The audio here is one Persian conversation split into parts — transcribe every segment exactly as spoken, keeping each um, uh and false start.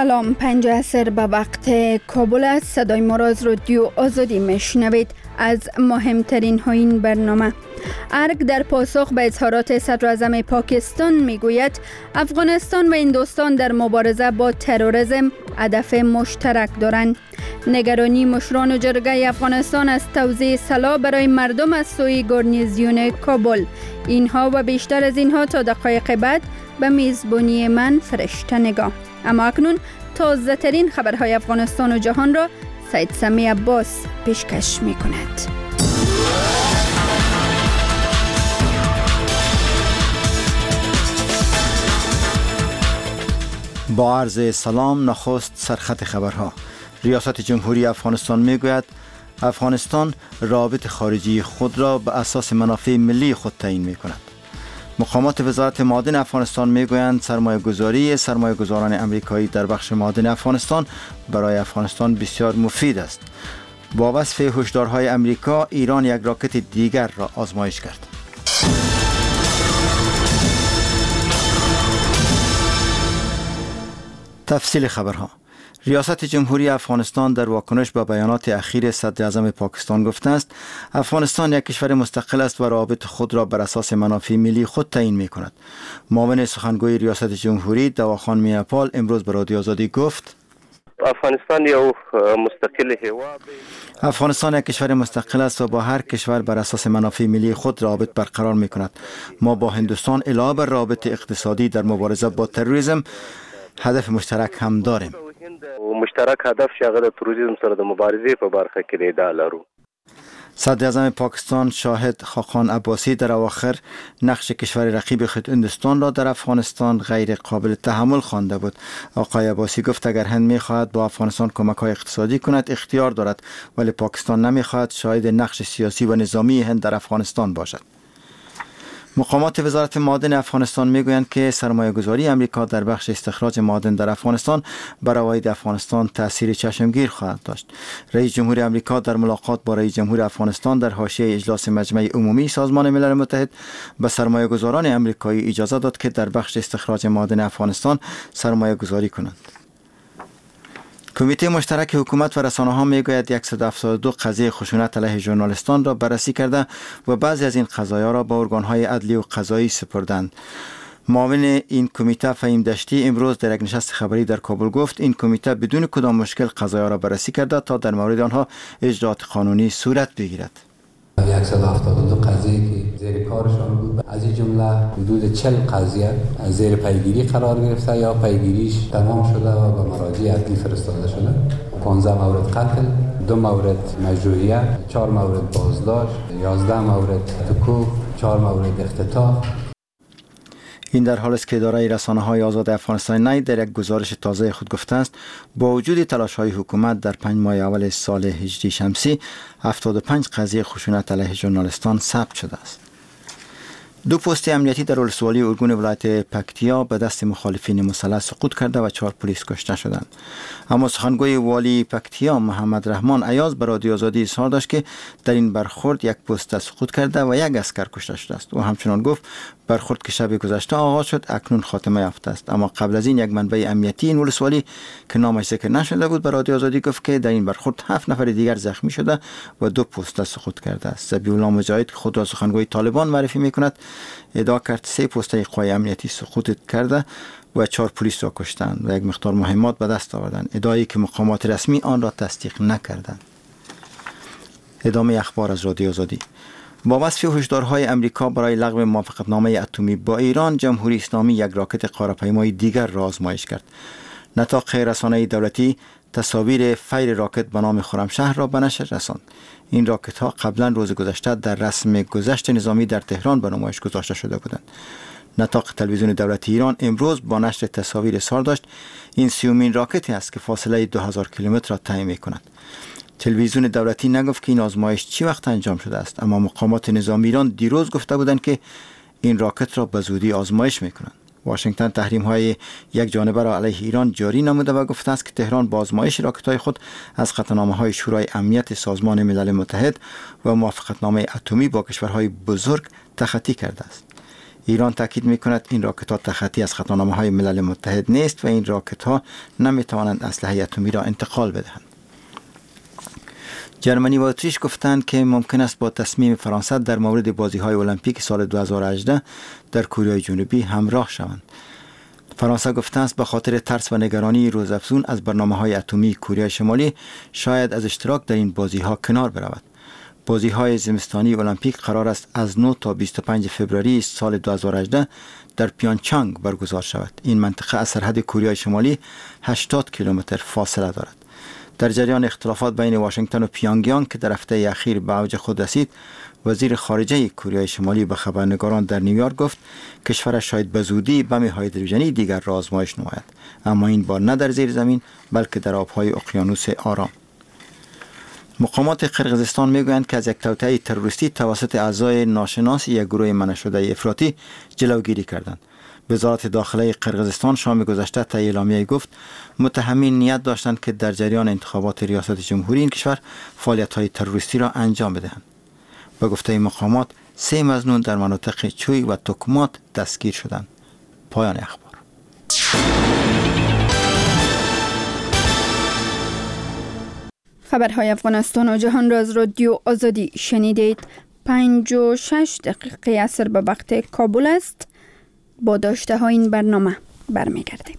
سلام، پنج عصر به وقت کابل است. صدای ما را از رادیو آزادی میشنوید. از مهمترین ها این برنامه: ارگ در پاسخ به اظهارات صدر اعظم پاکستان میگوید افغانستان و هندوستان در مبارزه با تروریسم هدف مشترک دارند. نگرانی مشران و جرگه افغانستان از توزیع سلاح برای مردم از سوی گارنیزیون کابل. اینها و بیشتر از اینها تا دقایق بعد به میزبانی من فرشته نگاه. اما اکنون تازه ترین خبرهای افغانستان و جهان را سید سمی عباس پیشکش می کند. با عرض سلام، نخست سرخط خبرها. ریاست جمهوری افغانستان می گوید افغانستان روابط خارجی خود را به اساس منافع ملی خود تعیین می کند. مقامات وزارت معادن افغانستان می گویند سرمایه گذاری سرمایه گذاران امریکایی در بخش معادن افغانستان برای افغانستان بسیار مفید است. با وصف هشدارهای امریکا، ایران یک راکت دیگر را آزمایش کرد. تفصیل خبرها. ریاست جمهوری افغانستان در واکنش به بیانات اخیر صدر اعظم پاکستان گفته است افغانستان یک کشور مستقل است و روابط خود را بر اساس منافع ملی خود تعیین می کند. معاون سخنگوی ریاست جمهوری دواخان میناپال امروز به رادیو آزادی گفت افغانستان یو مستقل هیواد افغانستان یک کشور مستقل است و با هر کشور بر اساس منافع ملی خود روابط برقرار می کند. ما با هندوستان علاوه بر روابط اقتصادی در مبارزه با تروریسم هدف مشترک هم داریم. مشترک هدف شغله د تروریسم سره د مبارزې په برخه کې دی دالرو. صدر اعظم پاکستان شاهد خاقان عباسی در اواخر نقش کشور رقیب خود هندوستان را در افغانستان غیر قابل تحمل خوانده بود. آقای عباسی گفت اگر هند می‌خواهد با افغانستان کمک‌های اقتصادی کند اختیار دارد، ولی پاکستان نمی‌خواهد شاهد نقش سیاسی و نظامی هند در افغانستان باشد. مقامات وزارت معادن افغانستان میگویند که سرمایه گذاری امریکا در بخش استخراج معادن در افغانستان بر عواید افغانستان تأثیر چشمگیر خواهد داشت. رئیس جمهور امریکا در ملاقات با رئیس جمهور افغانستان در حاشیه اجلاس مجمع عمومی سازمان ملل متحد به سرمایه گذاران امریکایی اجازه داد که در بخش استخراج معادن افغانستان سرمایه گذاری کنند. کمیته مشترک حکومت و رسانه‌ها میگوید صد و هفتاد و دو قضیه خشونت علیه ژورنالیستان را بررسی کرده و بعضی از این قضایا را به ارگان‌های عدلی و قضایی سپردند. معاون این کمیته فهیم دشتی امروز در یک نشست خبری در کابل گفت این کمیته بدون کدام مشکل قضایا را بررسی کرده تا در مورد آنها اجراات قانونی صورت بگیرد. صد و هفتاد و دو قضیه که زیر کارشان بود، از این جمله حدود چهل قضیه از زیر پیگیری قرار گرفته یا پیگیریش تمام شده و به مراجع عدلی فرستاده شده. پانزده مورد قتل، دو مورد مجروحیت، چهار مورد بازداشت، یازده مورد تکوف، چهار مورد اختطاف. این در حالی است که اداره رسانه‌های آزاد افغانستان نای در یک گزارش تازه خود گفته است با وجود تلاش‌های حکومت در پنج ماه اول سال هجری شمسی هفتاد و پنج قضیه خشونت علیه ژورنالیستان ثبت شده است. دو پست امنیتی در ولسوالی ارگون ولایت پکتیا به دست مخالفین مسلح سقوط کرده و چهار پلیس کشته شدند. اما سخنگوی والی پکتیا محمد رحمان ایاز به رادیو آزادی اظهار داشت که در این برخورد یک پست سقوط کرده و یک عسکر کشته شده است. و همچنان گفت برخورد که شب گذشته آغاز شد اکنون خاتمه یافته است. اما قبل از این یک منبع امنیتی این ولسوالی که نامش ذکر نشده بود به رادیو آزادی گفت که در این برخورد هفت نفر دیگر زخمی شده و دو پست سقوط کرده است. ذبیح مجاهد که خود را سخنگوی طالبان معرفی می‌کند ادعا کرد سه پست قوای امنیتی سقوط کرده و چهار پلیس را کشتند و یک مقدار مهمات به دست آوردند، ادعایی که مقامات رسمی آن را تصدیق نکردند. ادامه اخبار از رادیو آزادی. با وصف هشدارهای امریکا برای لغو موافقتنامه اتمی با ایران، جمهوری اسلامی یک راکت غاره‌پیمایی دیگر را آزمایش کرد. نطاق رسانه‌ای دولتی تصاویر فیر راکت به نام خرمشهر را به نشر رساند. این راکت ها قبلا روز گذشته در رسم گذشت نظامی در تهران به نمایش گذاشته شده بودند. نطاق تلویزیون دولتی ایران امروز با نشر تصاویر اظهار داشت این سیومین راکتی است که فاصله دو هزار کیلومتر را طی می‌کند. تلویزیون دولتی نگفت که این آزمایش چی وقت انجام شده است، اما مقامات نظامی ایران دیروز گفته بودند که این راکت را به زودی آزمایش می‌کنند. واشنگتن تحریم‌های یک جانبه را علیه ایران جاری نموده و گفته است که تهران با آزمایش راکت‌های خود از قطعنامه‌های شورای امنیت سازمان ملل متحد و موافقتنامه اتمی با کشورهای بزرگ تخطی کرده است. ایران تاکید میکند این راکت ها تخطی از خطانامه های ملل متحد نیست و این راکت ها نمی توانند اسلحه اتمی را انتقال بدهند. جرمنی و اتریش گفتند که ممکن است با تصمیم فرانسه در مورد بازی های المپیک سال دو هزار و هجده در کره جنوبی همراه شوند. فرانسه گفته است به خاطر ترس و نگرانی روزافزون از برنامه‌های اتمی کره شمالی شاید از اشتراک در این بازی‌ها کنار برود. بازی‌های زمستانی المپیک قرار است از نه تا بیست و پنج فوریه سال دو هزار و هجده در پیانگچانگ برگزار شود. این منطقه از سرحد کره شمالی هشتاد کیلومتر فاصله دارد. در جریان اختلافات بین واشنگتن و پیانگیانگ که در هفته اخیر به اوج خود رسید، وزیر خارجه کره شمالی به خبرنگاران در نیویورک گفت کشورش شاید به زودی بم هیدروژنی دیگر را آزمایش نماید، اما این بار نه در زیر زمین بلکه در آبهای اقیانوس آرام. مقامات قرقیزستان میگویند که از یک توطئه تروریستی توسط اعضای ناشناس یک گروه منشده افراطی جلوگیری کردند. وزارت داخله قرقیزستان شام گذشته طی اعلامیه گفت متهمین نیت داشتند که در جریان انتخابات ریاست جمهوری این کشور فعالیت‌های تروریستی را انجام بدهند. به گفته مقامات سه مظنون در مناطق چوی و تکمات دستگیر شدند. پایان اخبار. خبرهای افغانستان و جهان را از رادیو آزادی شنیدید. پنج و شش دقیقه عصر به وقت کابل است. با داشته ها این برنامه برمیگردیم.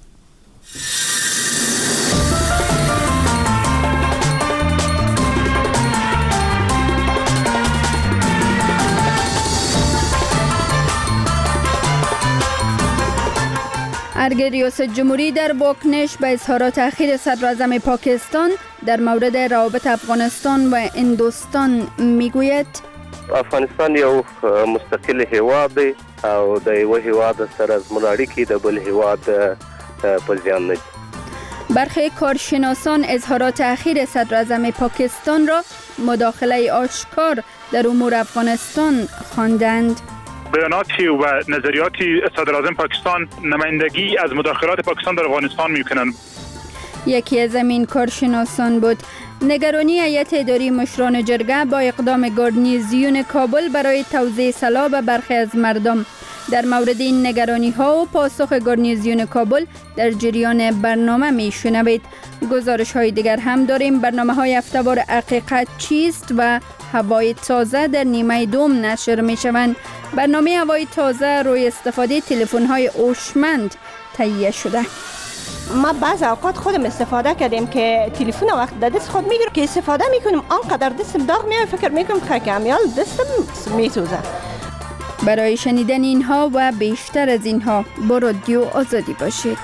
ارگ ریاست جمهوری در واکنش به اظهارات اخیر صدراعظم پاکستان در مورد روابط افغانستان و هندوستان میگوید افغانستان یو مستقل هیواد دی او د یو هیواد سره از اړیکې د بل هیواد په زیان نه. برخی کارشناسان اظهارات اخیر صدراعظم پاکستان را مداخله آشکار در امور افغانستان خواندند. بیاناتی و نظریاتی صدراعظم پاکستان نمایندگی از مداخلات پاکستان در افغانستان میکنند. یکی از این کارشناسان بود. نگرانی هیئت اداری مشران جرگه با اقدام گارنیزیون کابل برای توزیع سلاح به برخی از مردم. در مورد این نگرانی ها و پاسخ گارنیزیون کابل در جریان برنامه می شنوید. گزارش های دیگر هم داریم. برنامه های هفته‌وار حقیقت چیست و هوای تازه در نیمه دوم نشر می شوند. برنامه هوای تازه روی استفاده تلفن های هوشمند تهیه شده. ما بعض اوقات خودم استفاده کردیم که تلفن وقت در دست خود میگیرم که استفاده میکنیم آنقدر دستم داغ میاد فکر میکنم که کامیال دستم میسوزه. برای شنیدن اینها و بیشتر از اینها با رادیو آزادی باشید.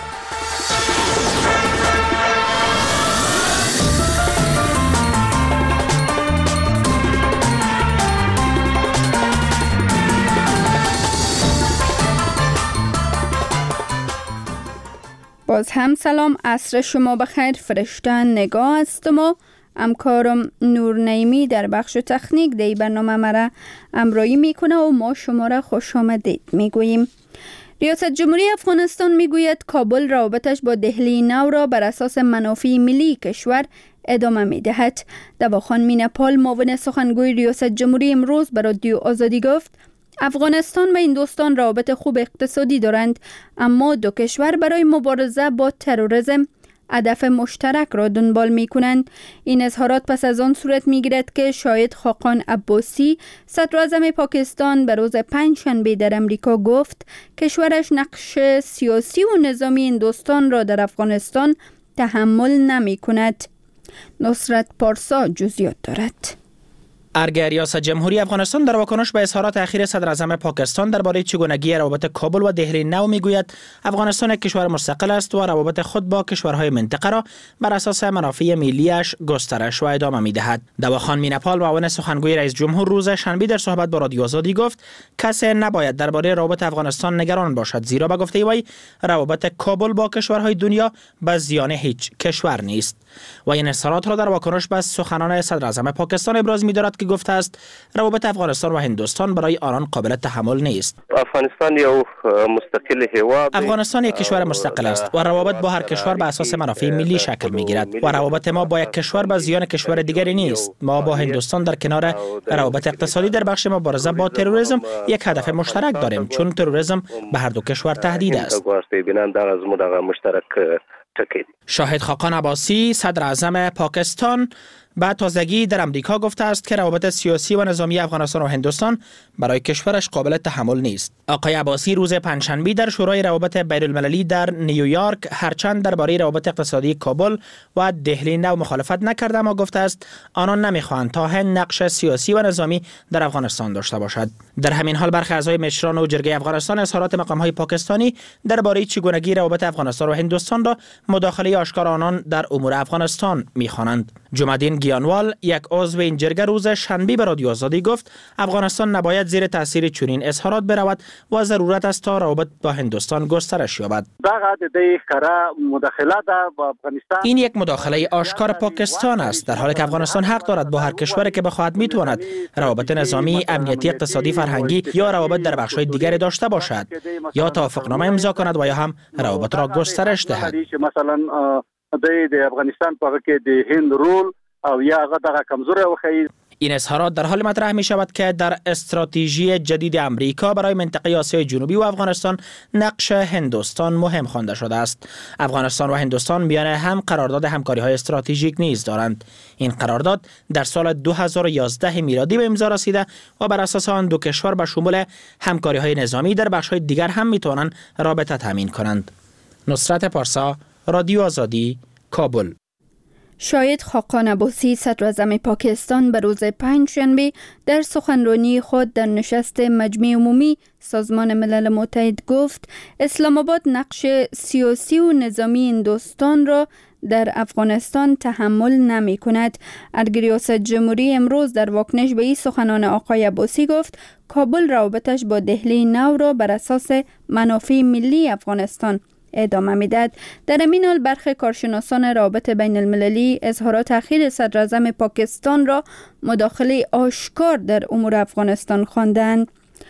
باز هم سلام، عصر شما بخیر. فرشته نگاه هستم و همکارم نور نعیمی در بخش تکنیک دی برنامه مرا همراهی میکنه و ما شما را خوش آمدید میگوییم. ریاست جمهوری افغانستان میگوید کابل روابطش با دهلی نو را بر اساس منافع ملی کشور ادامه میدهد. دواخان مینپال معاون سخنگوی ریاست جمهوری امروز به رادیو آزادی گفت افغانستان و هندوستان روابط خوب اقتصادی دارند، اما دو کشور برای مبارزه با تروریسم هدف مشترک را دنبال می کنند. این اظهارات پس از آن صورت می گیرد که شاهد خاقان عباسی صدراعظم پاکستان به روز پنجشنبه در امریکا گفت کشورش نقش سیاسی و نظامی هندوستان را در افغانستان تحمل نمی کند. نصرت پارسا جزئیات دارد. ارگ ریاست جمهوری افغانستان در واکنش به اظهارات اخیر صدراعظم پاکستان درباره چگونگی روابط کابل و دهلی نو میگوید افغانستان یک کشور مستقل است و روابط خود با کشورهای منطقه را بر اساس منافع ملی‌اش گسترش و ادامه میدهد. دواخان مینپال معاون سخنگوی رئیس جمهور روز شنبه در صحبت با رادیو آزادی گفت کسی نباید درباره روابط افغانستان نگران باشد، زیرا به گفته وی روابط کابل با کشورهای دنیا به زیان هیچ کشور نیست. و این اظهارات را در واکنش به سخنان صدراعظم پاکستان ابراز می‌دارد که گفته است روابط افغانستان و هندوستان برای آنان قابل تحمل نیست. افغانستان یو مستقل هیواد، افغانستان یک کشور مستقل است و روابط با هر کشور به اساس منافع ملی شکل میگیرد و روابط ما با یک کشور به زیان کشور دیگری نیست. ما با هندوستان در کنار روابط اقتصادی در بخش مبارزه با تروریسم یک هدف مشترک داریم، چون تروریسم به هر دو کشور تهدید است. شاهد خاقان عباسی، صدر اعظم پاکستان، بعد تازگی در امریکا گفته است که روابط سیاسی و نظامی افغانستان و هندوستان برای کشورش قابل تحمل نیست. آقای عباسی روز پنجشنبه در شورای روابط بین المللی در نیویورک هرچند درباره روابط اقتصادی کابل و دهلی نو مخالفت نکرده، اما گفته است آنان نمیخواهند تا هند نقش سیاسی و نظامی در افغانستان داشته باشد. در همین حال برخی اعضای مشران و جرگه افغانستان اظهارات مقام‌های پاکستانی درباره چگونگی روابط افغانستان و هندوستان را مداخله آشکار آنان در امور افغانستان می‌خوانند. جمع‌الدین گیانوال، یک عضو این جرگه، روز شنبه به رادیو آزادی گفت افغانستان نباید زیر تاثیر چنین اظهارات برود و ضرورت است تا روابط با هندوستان گسترش یابد. این یک مداخله آشکار پاکستان است، در حالی که افغانستان حق دارد با هر کشوری که بخواهد میتواند روابط نظامی، امنیتی، اقتصادی، فرهنگی یا روابط در بخش‌های دیگری داشته باشد، یا توافقنامه امضا کند و یا هم روابط را گسترش دهد. مثلا د افغانستان په کې د هند رول او یا هغه دغه کمزوري وخی. این اظهارات در حال مطرح می شود که در استراتژی جدید امریکا برای منطقه آسیای جنوبی و افغانستان نقش هندوستان مهم خوانده شده است. افغانستان و هندوستان میان هم قرارداد همکاری های استراتژیک نیز دارند. این قرارداد در سال دو هزار و یازده میلادی به امضا رسیده و بر اساس آن دو کشور به شمول همکاری های نظامی در بخش های دیگر هم می توانند رابطه تامین کنند. نصرت پارسا، رادیو آزادی، کابل. شاهد خاقان عباسی، صدر اعظم پاکستان، به روز پنجشنبه در سخنرانی خود در نشست مجمع عمومی سازمان ملل متحد گفت اسلام آباد نقش سیاسی و نظامی هندوستان را در افغانستان تحمل نمی کند. ارگ ریاست جمهوری امروز در واکنش به این سخنان آقای عباسی گفت کابل روابطش با دهلی نو را بر اساس منافع ملی افغانستان ادامه میداد. در این حال برخی کارشناسان روابط بین المللی اظهارات اخیر صدر اعظم پاکستان را مداخله آشکار در امور افغانستان خواندند.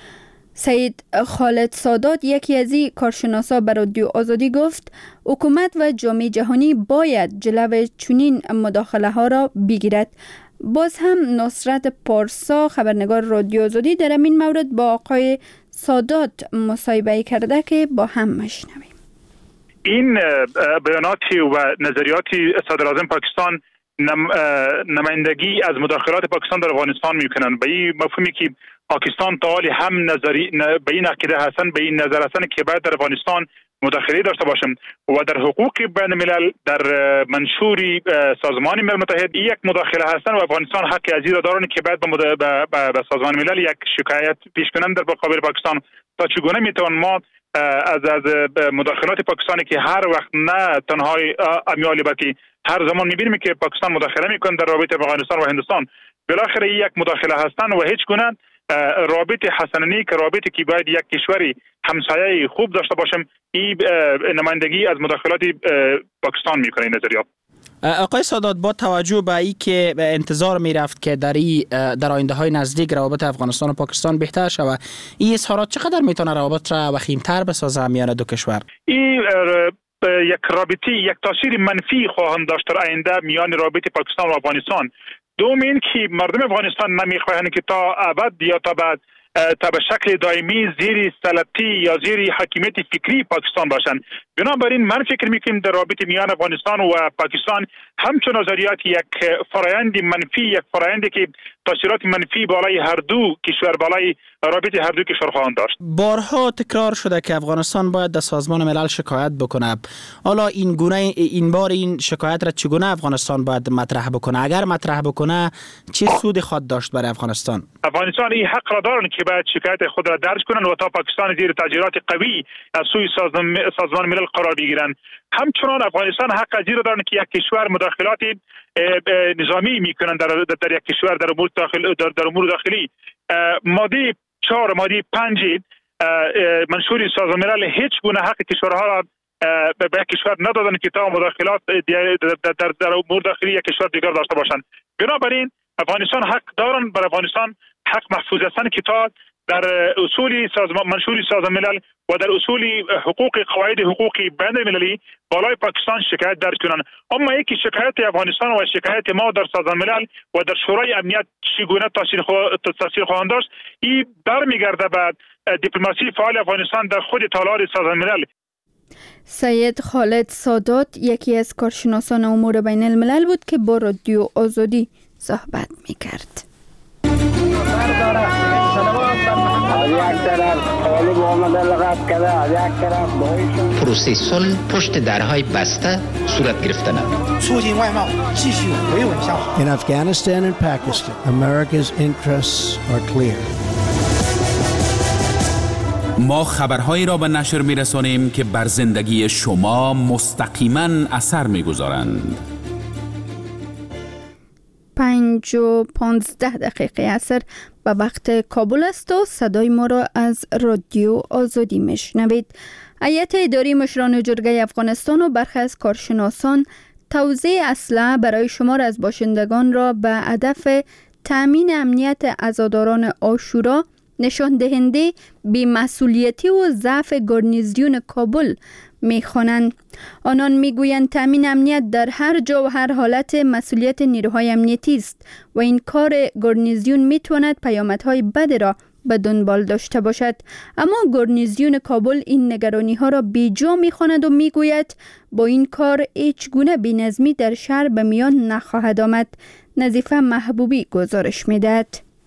سید خالد سادات، یکی از این کارشناسا، به رادیو آزادی گفت حکومت و جامعه جهانی باید جلو چنین مداخله ها را بگیرد. باز هم نصرت پارسا، خبرنگار رادیو آزادی، در این مورد با آقای سادات مصاحبه کرده که با هم مشنویم. این بیاناتی و نظریاتی صدر اعظم پاکستان نم، نمایندگی از مداخلات پاکستان در افغانستان میکنند. به این مفهومی که پاکستان تعالی هم نظری به این عقیده هستند، به این نظر هستند که باید در افغانستان مداخله داشته باشم و در حقوق بین الملل در منشور سازمان ملل متحد یک مداخله هستند و افغانستان حق ازی را دارند که باید به, به, به سازمان ملل یک شکایت پیش کنند در مقابل پاکستان تا چگونه میتوان ما از از مداخلات پاکستانی که هر وقت نه تنها امیالی بلکه هر زمان میبینیم که پاکستان مداخله میکنه در رابطه افغانستان و هندوستان، بالاخره یک مداخله هستند و هیچ گونه رابط حسنانی که رابطی که باید یک کشوری همسایه خوب داشته باشم، این نمایندگی از مداخلات پاکستان میکنه. نظریات آقای سادات، با توجه به ای که انتظار می رفت که در ای در آینده های نزدیک روابط افغانستان و پاکستان بهتر شود، این اظهارات چقدر میتونه روابط را وخیم‌تر بسازه میان دو کشور؟ این یک رابطه یک تاثیر منفی خواهند داشت در آینده میان رابطه پاکستان و افغانستان. دوم این که مردم افغانستان نمیخواهند که تا ابد یا تا بعد تا به شکل دائمی زیر سلطه یا زیر حاکمیت فکری پاکستان باشند. بنابراین من فکر میکنم در رابطه میان افغانستان و پاکستان همچون نظریات یک فرایند منفی، یک فرایندی که تاثیرات منفی بالای هر دو کشور، بالای رابطه هر دو کشور خواهند داشت. بارها تکرار شده که افغانستان باید در سازمان ملل شکایت بکنه. حالا این گونه این بار این شکایت را چگونه افغانستان باید مطرح بکنه؟ اگر مطرح بکنه چه سودی خواهد داشت برای افغانستان؟ افغانستان این حق را دارند که باید شکایت خود را درج کنند و تا پاکستان زیر تاثیرات قوی از سوی سازمان ملل قرار بگیرند. همچنان افغانستان حق از این را دارند که یک کشور مداخلات نظامی میکنند در, در یک کشور در امور داخل در, در امور داخلی. ماده چهار ماده پنج منشور سازمان ملل هیچ گونه حق کشورها را به یک کشور ندادند که تا مداخلات در, در, در امور داخلی یک کشور دیگر داشته باشند. بنابراین افغانستان حق دارن، بر افغانستان حق محفوظ هستند که تا در اصول سازمان منشور سازمان ملل و در اصول حقوق قواعد حقوقی بین المللی بالای پاکستان شکایت درج کنند. اما یکی شکایت افغانستان و شکایت ما در سازمان ملل و در شورای امنیت چگونه تاثیر خواهند داشت، این برمیگرده به دیپلماسی فعال افغانستان در خود تالار سازمان ملل. سید خالد سادات یکی از کارشناسان امور بین الملل بود که با رادیو آزادی صحبت میکرد. پروسه صلح پشت درهای بسته صورت گرفتن. In Afghanistan and Pakistan, America's interests are clear. ما خبرهایی را به نشر می‌رسانیم که بر زندگی شما مستقیما اثر می‌گذارند. پنج و پانزده دقیقه اثر به وقت کابل است و صدای ما را از رادیو آزادی میشنوید. هیئت اداری مشران جرگه افغانستان و برخی از کارشناسان توزیع اسلحه برای شمار از باشندگان را به هدف تامین امنیت عزاداران عاشورا نشان دهنده بی‌مسئولیتی و ضعف گارنیزیون کابل می‌خوانند. آنان می‌گویند تامین امنیت در هر جا و هر حالت مسئولیت نیروهای امنیتی است و این کار گارنیزیون می‌تواند پیامدهای بدی را به دنبال داشته باشد. اما گارنیزیون کابل این نگرانی‌ها را بیجا می‌خواند و می‌گوید با این کار هیچ گونه بی‌نظمی در شهر به میان نخواهد آمد. نظیفه محبوبی گزارش می‌دهد.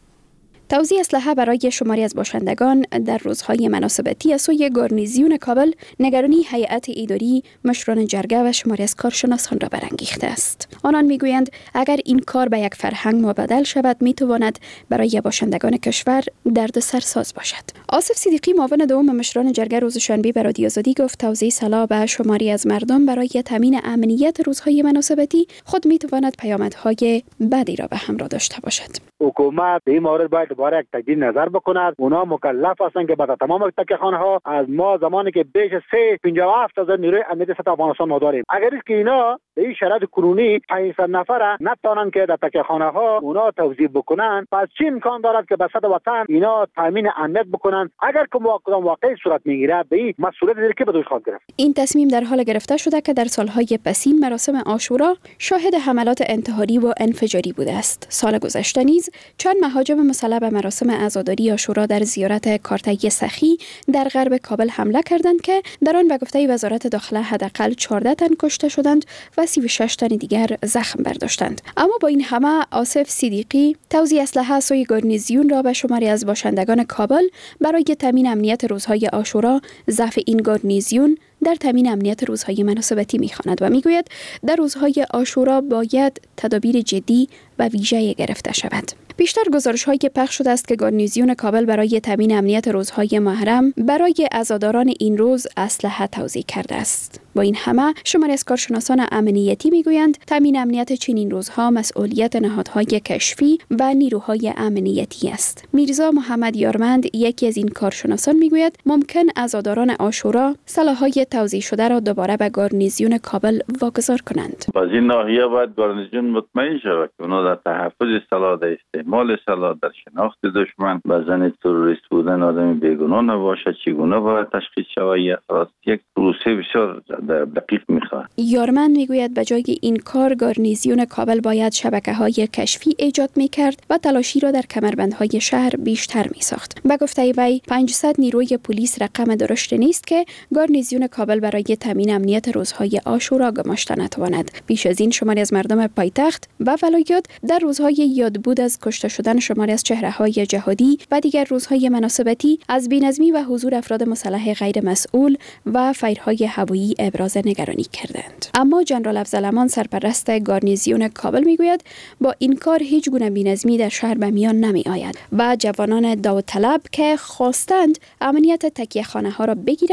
توزیع اسلحه برای شماری از باشندگان در روزهای مناسبتی از سوی گارنیزیون کابل نگرانی هیئت اداری مشران جرگه و شماری از کارشناسان را برانگیخته است. آنان میگویند اگر این کار به یک فرهنگ مبدل شود میتواند برای باشندگان کشور دردسر ساز باشد. آصف صدیقی معاون دوم مشران جرگه روز شنبه به رادیو آزادی گفت توزیع سلاح به شماری از مردم برای تامین امنیت روزهای مناسبتی خود میتواند پیامدهای بدی را به همراه داشته باشد. حکومت به این مورد باید دوباره یک تجدید نظر بکند. اونا مکلف هستند که بعد تمام تکیه‌خانه ها از ما زمانی که بیش از پنجاه و هفت هزار نیروی امنیتی سطح افغانستان ما داریم، اگر است که اینا به این شرایط کنونی پانصد نفر نتوانند که در تکیه‌خانه ها اونا توزیع بکنن، پس چه امکان دارد که به سطح وطن اینا تامین امنیت بکنن؟ اگر که واقعا صورت میگیره به این مسئولیت که به دوش خواهد گرفت. این تصمیم در حال گرفته شده که در سالهای پسین مراسم عاشورا شاهد حملات انتحاری و انفجاری بوده است. سال گذشته نیز چند مهاجم مسلح به مراسم عزاداری عاشورا در زیارت کارتگی سخی در غرب کابل حمله کردند که در آن به گفته وزارت داخله حداقل چهارده تن کشته شدند و سی و شش تن دیگر زخم برداشتند. اما با این همه آصف صدیقی توزیع اسلحه سوی گارنیزیون را به شماری از باشندگان کابل برای تامین امنیت روزهای عاشورا ضعف این گارنیزیون در تامین امنیت روزهای مناسبتی می‌خواند و میگوید در روزهای عاشورا باید تدابیر جدی و ویژه‌ای گرفته شود. بیشتر گزارش‌هایی که پخش شده است که گارنیزیون کابل برای تامین امنیت روزهای محرم برای عزاداران این روز اسلحه توزیع کرده است. با این همه شماری از کارشناسان امنیتی میگویند تامین امنیت چنین روزها مسئولیت نهادهای کشفی و نیروهای امنیتی است. میرزا محمد یارمند یکی از این کارشناسان میگوید ممکن عزاداران عاشورا سلاح‌های توزیع شده را دوباره به گارنیزیون کابل واگذار کنند. از این ناحیه باید گارنیزیون مطمئن شود که اونا در تحفظ سلاح، در استعمال سلاح، در شناخت دشمن و زن تروریست بودن آدم بیگناه نباشد چگونه باید تشخیص شود. یک پروسه بسیار دقیق میخواد. یارمند میگوید به جای این کار گارنیزیون کابل باید شبکه‌های کشفی ایجاد میکرد و تلاشی را در کمربندهای شهر بیشتر میساخت. به گفته وی پانصد نیروی پلیس رقم درشت نیست که گارنیزیون کابل برای تامین امنیت روزهای عاشورا گماشته نتواند. بیش از این شماری از مردم پایتخت و ولایات در روزهای یادبود از کشته شدن شماری از چهره‌های جهادی و دیگر روزهای مناسبتی از بی‌نظمی و حضور افراد مسلح غیر مسئول و فایرهای هوایی ابراز نگرانی کردند. اما جنرال افضل امان سرپرست گارنیزیون کابل میگوید با این کار هیچ گونه بی‌نظمی در شهر به میان نمی آید و جوانان داوطلب که خواستند امنیت تکیه‌خانه ها را بگیرند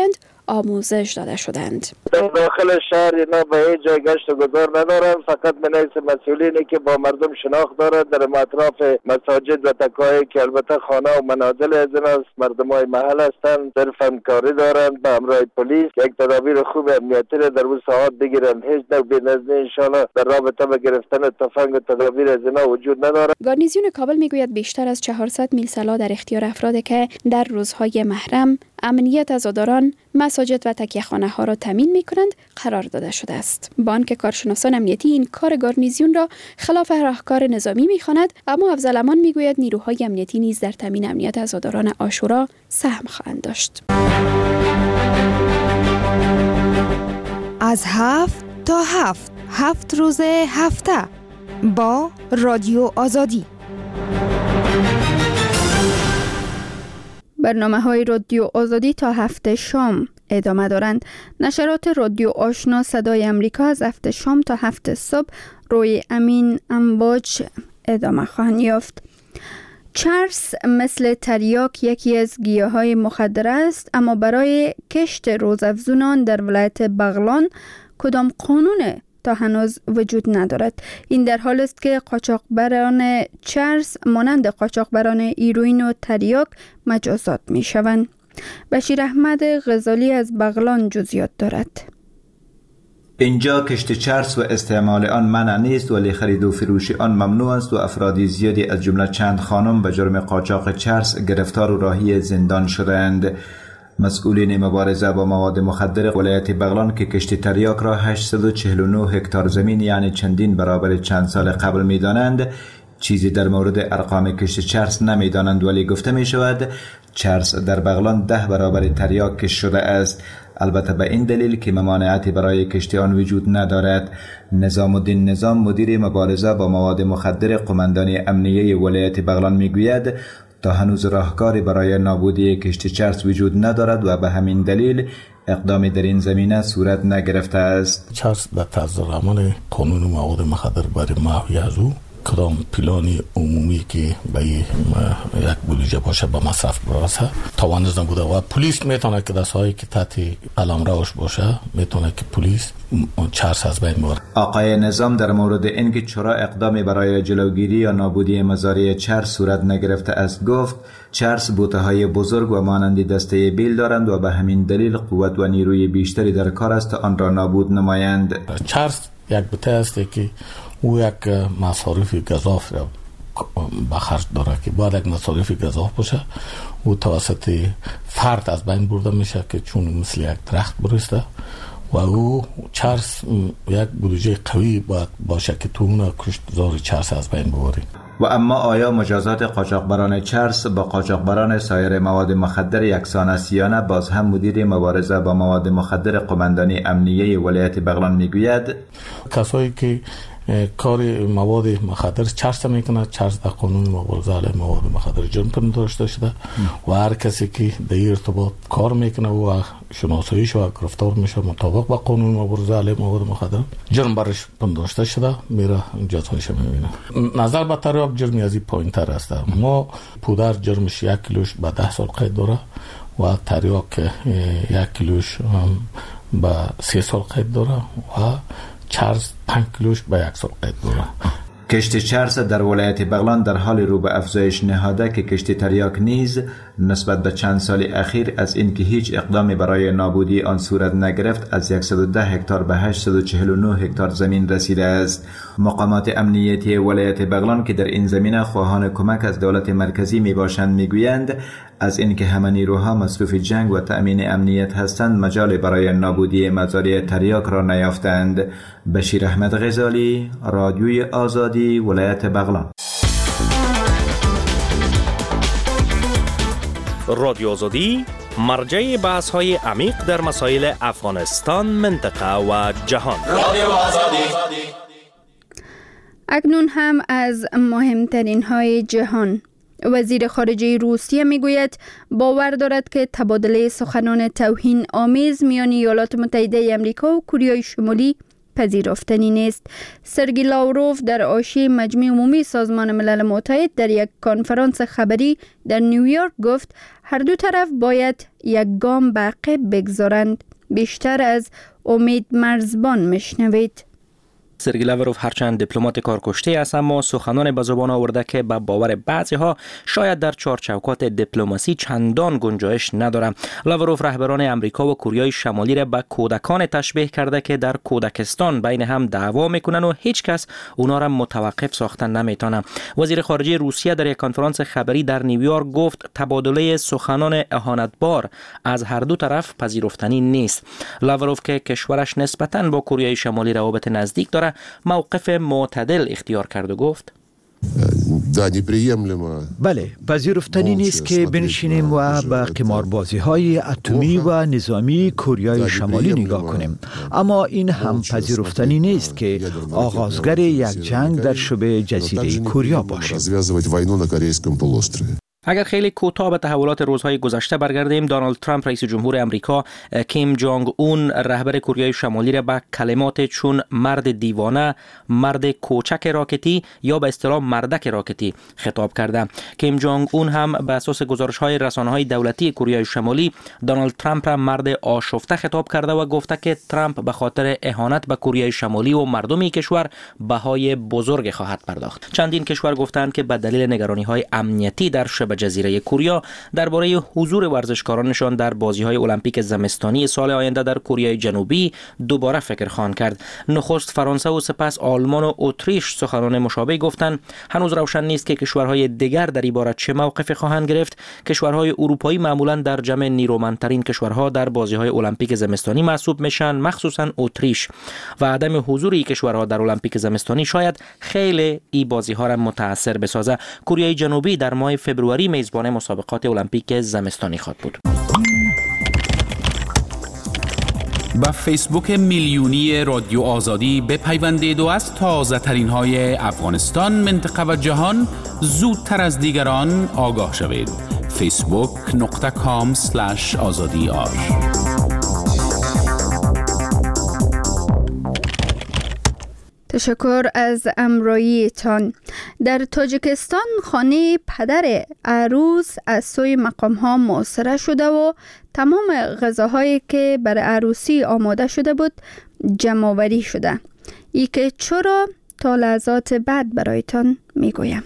آموزش داده شدند. در داخل شهر اینا به هیچ جای گشت و گذار ندارن، فقط به حیث مسئولینی که با مردم شناخت دارند در اطراف مساجد و تکایی که البته خانه و منازل از این مردمای محل هستند صرف همکاری دارند با همراه پلیس که یک تدابیر خوب امنیتی را در اون ساعات بگیرند. هیچ نوع بی‌نظمی انشالله در رابطه با گرفتن تفنگ و تدابیر از اینا وجود ندارد. گارنیزیون کابل میگوید بیشتر از چهارصد میل سلاح در اختیار افرادی که در روزهای محرم امنیت عزاداران، مساجد و تکیه‌خانه ها را تامین می‌کنند قرار داده شده است. بانک کارشناسان امنیتی این کار گارنیزیون را خلاف راهکار نظامی می‌خواند، اما افضل امان میگوید نیروهای امنیتی نیز در تامین امنیت عزاداران عاشورا سهم خواهند داشت. از هفت تا هفت هفت روز هفته با رادیو آزادی. برنامه های رادیو آزادی تا هفته شام ادامه دارند. نشرات رادیو آشنا صدای امریکا از هفته شام تا هفته صبح روی امین امواج ادامه خواهند یافت. چرس مثل تریاک یکی از گیاهای مخدر است، اما برای کشت روزافزونان در ولایت بغلان کدام قانون تا هنوز وجود ندارد. این در حال است که قاچاقبران چرس مانند قاچاقبران هیروئین و تریاک مجازات می شوند. بشیر احمد غزالی از بغلان جزئیات دارد. اینجا کشت چرس و استعمال آن منع نیست، ولی خرید و فروش آن ممنوع است و افرادی زیادی از جمله چند خانم به جرم قاچاق چرس گرفتار و راهی زندان شدند. مسئولین مبارزه با مواد مخدر ولایت بغلان که کشت تریاک را هشتصد و چهل و نه هکتار زمین یعنی چندین برابر چند سال قبل می دانند، چیزی در مورد ارقام کشت چرس نمی دانند، ولی گفته می شود چرس در بغلان ده برابر تریاک کشت شده است. البته به این دلیل که ممانعتی برای کشت آن وجود ندارد. نظام الدین نظام مدیر مبارزه با مواد مخدر قماندانی امنیه ولایت بغلان می گوید تا هنوز راهکاری برای نابودی کشت چرس وجود ندارد و به همین دلیل اقدامی در این زمینه صورت نگرفته است. چرس در طرز عمل قانون مواد مخدر برای محوی از او کدام پلانی عمومی که به یک بودجه باشه به مصرف برسه توانست نبوده و پلیس میتونه که دستایی که تحت قلمروش باشه میتونه که پلیس چرس از بین ببره. آقای نظام در مورد اینکه چرا اقدامی برای جلوگیری یا نابودی مزارع چرس صورت نگرفته است گفت چرس بوته‌های بزرگ و مانند دسته بیل دارند و به همین دلیل قوت و نیروی بیشتری در کار است تا آن را نابود نمایند. چرس یک بوته است که او یک مصارف گزاف را به خرج داره که باید یک مصارف گزاف باشه. او توسط فرد از بین برده میشه که چون مثل یک درخت برسته و او چرس یک بودجه قوی باید باشه که تو اون کشت زار چرس از بین ببری. و اما آیا مجازات قاچاقبران چرس با قاچاقبران سایر مواد مخدر یکسان است یا نه؟ باز هم مدیر مبارزه با مواد مخدر قماندانی امنیه ولایت بغلان میگوید کسایی که کار مواد مخدر چرس میکنه، چرس در قانون مبارزه علیه مواد مخدر جرم پنداشته شده و هر کسی که در ارتباط کار میکنه و شناساییش و گرفتار میشه مطابق با قانون مبارزه علیه مواد مخدر جرم برش پنداشته شده میره جزایش میبینه. نظر به تریاک جرمی از این پایین تر است. ما پودر جرمش یک کیلوش به ده سال قید داره و تریاک یک کیلوش به سه سال قید داره و چرس پنج کیلوش به یک سال قید داره. کشت چرس در ولایت بغلان در حال رو به افزایش نهاده که کشت تریاک نیز نسبت به چند سال اخیر از اینکه هیچ اقدامی برای نابودی آن صورت نگرفت از صد و ده هکتار به هشتصد و چهل و نه هکتار زمین رسیده است. مقامات امنیتی ولایت بغلان که در این زمینه خواهان کمک از دولت مرکزی می باشند می گویند از اینکه همه نیروها مصروف جنگ و تأمین امنیت هستند مجال برای نابودی مزارع تریاک را نیافتند. بشیر احمد غزالی، رادیوی آزادی، ولایت بغلان. رادیو آزادی مرجع بحث های عمیق در مسائل افغانستان، منطقه و جهان. رادیو آزادی. اکنون هم از مهمترین های جهان. وزیر خارجه روسیه میگوید باور دارد که تبادله سخنان توهین آمیز میان ایالات متحده آمریکا و کره شمالی پذیرفتنی نیست. سرگی لاوروف در حاشیه مجمع عمومی سازمان ملل متحد در یک کنفرانس خبری در نیویورک گفت هر دو طرف باید یک گام به عقب بگذارند. بیشتر از امید مرزبان میشنوید. سرگی لاوروف هرچند دیپلمات کارکشته است، اما سخنان به زبان آورده که به باور بعضی‌ها شاید در چارچوکات دیپلماسی چندان گنجایش ندارد. لاوروف رهبران امریکا و کره شمالی را به کودکان تشبیه کرده که در کودکستان بین هم دعوا میکنن و هیچ کس اونا را متوقف ساختن نمیتونه. وزیر خارجه روسیه در یک کنفرانس خبری در نیویورک گفت تبادله سخنان اهانتبار از هر دو طرف پذیرفتنی نیست. لاوروف که کشورش نسبتاً با کره شمالی روابط نزدیک داره، موقف معتدل اختیار کرد و گفت بله، پذیرفتنی نیست که بنشینیم و به قماربازی های اتمی و نظامی کره شمالی نگاه کنیم، اما این هم پذیرفتنی نیست که آغازگر یک جنگ در شبه جزیره کره باشیم. اگر خیلی کوتاه به تحولات روزهای گذشته برگردیم، دونالد ترامپ رئیس جمهور امریکا کیم جونگ اون رهبر کره شمالی را به کلمات چون مرد دیوانه، مرد کوچک راکتی یا به اصطلاح مردک راکتی خطاب کرده. کیم جونگ اون هم به اساس گزارش‌های رسانه‌های دولتی کره شمالی دونالد ترامپ را مرد آشفته خطاب کرده و گفته که ترامپ به خاطر اهانت به کره شمالی و مردم کشور بهای بزرگ خواهد پرداخت. چندین کشور گفتند که به دلیل نگرانی‌های امنیتی در شبه جزیره کره درباره حضور ورزشکارانشان در بازی‌های المپیک زمستانی سال آینده در کره جنوبی دوباره فکر خواهند کرد. نخست فرانسه و سپس آلمان و اتریش سخنان مشابه گفتند. هنوز روشن نیست که کشورهای دیگر در این باره چه موقفی خواهند گرفت. کشورهای اروپایی معمولاً در جمع نیرومندترین کشورها در بازی‌های المپیک زمستانی محسوب میشن، مخصوصاً اتریش، و عدم حضور این کشورها در المپیک زمستانی شاید خیلی این بازی‌ها را متاثر بسازه. کره جنوبی در ماه فوریه میزبان مسابقات المپیک زمستانی خواهد بود. با فیسبوک میلیونی رادیو آزادی بپیوندید و از تازه ترین های افغانستان، منطقه و جهان زودتر از دیگران آگاه شوید. فیسبوک نقطه کام سلش آزادی آر. تشکر از امراییتان. در تاجیکستان خانه پدر عروس از سوی مقام ها محاصره شده و تمام غذاهایی که برای عروسی آماده شده بود جمع آوری شده. ای که چرا تا لحظات بعد برایتان میگویم.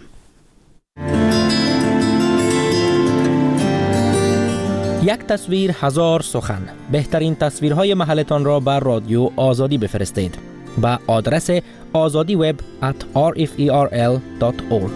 یک تصویر هزار سخن. بهترین تصویرهای محلتان را بر رادیو آزادی بفرستید با آدرس آزادی وب ات آر اف ای آر ال دات اورگ.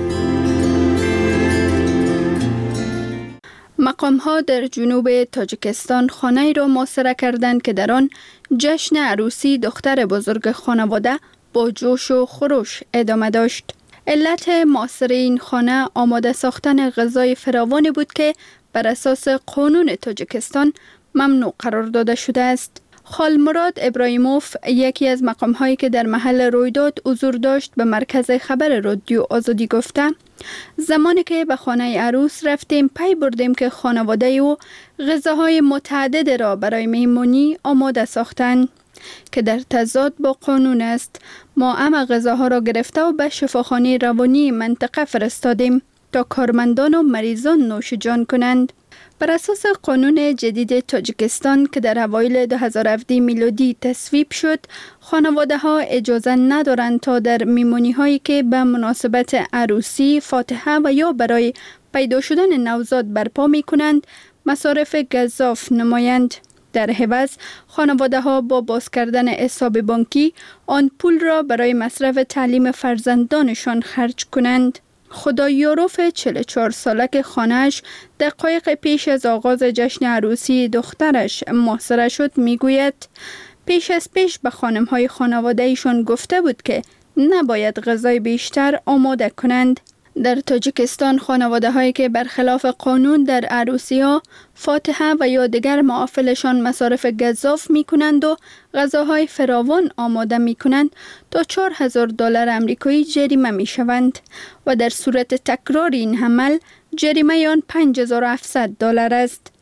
مقام ها در جنوب تاجیکستان خانه را محاصره کردند که در آن جشن عروسی دختر بزرگ خانواده با جوش و خروش ادامه داشت. علت محاصره این خانه آماده ساختن غذای فراوانی بود که بر اساس قانون تاجیکستان ممنوع قرار داده شده است. خالمراد ابراهیموف، یکی از مقام هایی که در محل رویداد حضور داشت، به مرکز خبر رادیو آزادی گفته زمانی که به خانه عروس رفتیم پی بردیم که خانواده او غذاهای متعدد را برای مهمانی آماده ساختند که در تضاد با قانون است. ما همه غذاها را گرفته و به شفاخانه روانی منطقه فرستادیم تا کارمندان و مریضان نوش جان کنند. بر اساس قانون جدید تاجیکستان که در اوایل دو هزار و هفده میلادی تصویب شد، خانواده ها اجازه ندارند تا در میمونی هایی که به مناسبت عروسی، فاتحه و یا برای پیدا شدن نوزاد برپا می کنند مصارف گزاف نمایند. در عوض خانواده ها با باز کردن حساب بانکی آن پول را برای مصرف تعلیم فرزندانشان خرج کنند. خدایاروف چهل و چهار ساله که خانه‌اش دقایق پیش از آغاز جشن عروسی دخترش محاصره شد میگوید پیش از پیش به خانم‌های خانواده ایشان گفته بود که نباید غذای بیشتر آماده کنند. در تاجیکستان خانواده هایی که برخلاف قانون در عروسی ها فاتحه و یا دیگر محافلشان مصارف گزاف می کنند و غذاهای فراوان آماده می کنند تا چهار هزار دلار امریکایی جریمه می شوند و در صورت تکرار این عمل جریمه آن پنج هزار و هفتصد دلار است.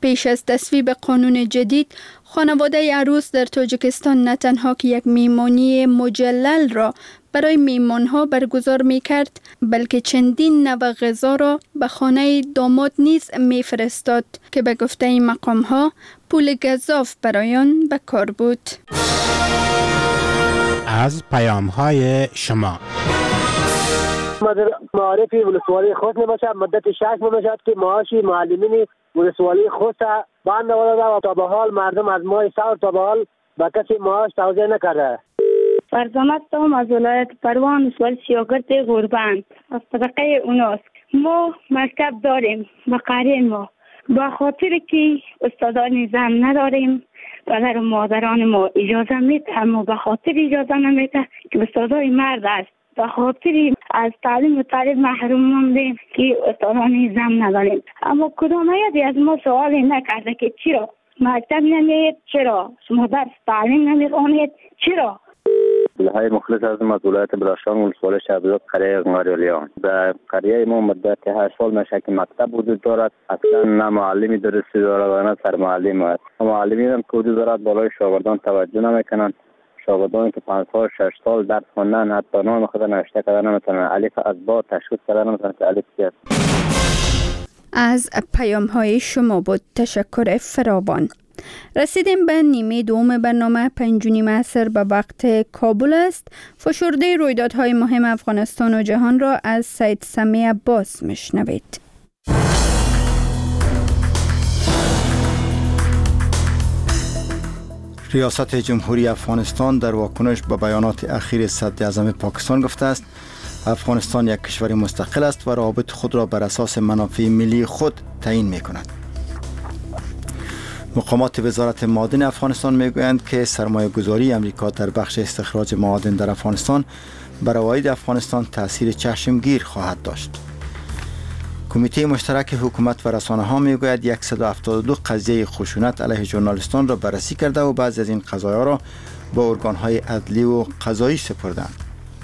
پیش از تصویب قانون جدید، خانواده عروس در تاجیکستان نه تنها که یک میمانی مجلل را برای میمانها برگزار می کرد، بلکه چندین نوع غذا را به خانه داماد نیز می فرستاد که به گفته این مقام ها پول گزاف برایان به کار بود. از پیام های شما مدر معارفی ولسوالی خوست نباشد مدت شش ماه باشد که معاشی معلمین ولسوالی خوست بند آورده و تا به حال مردم از ماه سال تا به حال به کسی معاش توزیع نکرده. فرزانت هم از ولایت پروان ولسوالی سیاگرد غربند از طبقه اوناست. ما مکتب داریم و قریه ما با خاطر که استادان زن نداریم پدر و مادران ما اجازه میده اما به خاطر اجازه نمیده که استادای مرد است. به خاطر از تعلیم و تعلیم محروم موندیم که استادان زن نداریم. اما کدام یکی از ما سوالی نکرده که چرا مکتب نمیید، چرا شما درس تعلیم نمیخوانید، چرا؟ های مخلص از مسئولیت براشان ولسوالی شهرزاد قریه قماریالیان. در قریه ما مدت هشت سال میشه که مکتب وجود دارد، اصلا نه معلمی درستی دارد و نه سرمعلم است. معلمین هم که وجود دارد بالای شاگردان توجه نمیکنند. شاگردانی که پنج سال شش سال درس خواندن حتی نام خود نوشته کردن نمیتونن، الف از با تشخیص کردن نمیتونن که الف چی است. از پیام های شما بود. تشکر فراوان. رسیدیم به نیمه دوم برنامه. پنج و نیم عصر به وقت کابل است. فشرده رویدادهای مهم افغانستان و جهان را از سید سمی عباس میشنوید. ریاست جمهوری افغانستان در واکنش به بیانات اخیر صدر اعظم پاکستان گفته است افغانستان یک کشور مستقل است و روابط خود را بر اساس منافع ملی خود تعیین می کند. مقامات وزارت معادن افغانستان می گویند که سرمایه گذاری امریکا در بخش استخراج معادن در افغانستان بر عواید افغانستان تأثیر چشمگیر خواهد داشت. کمیته مشترک حکومت و رسانه ها می گوید صد و هفتاد و دو قضیه خشونت علیه ژورنالیستان را بررسی کرده و بعضی از این قضایا را با ارگان های عدلی و قضایی سپردند.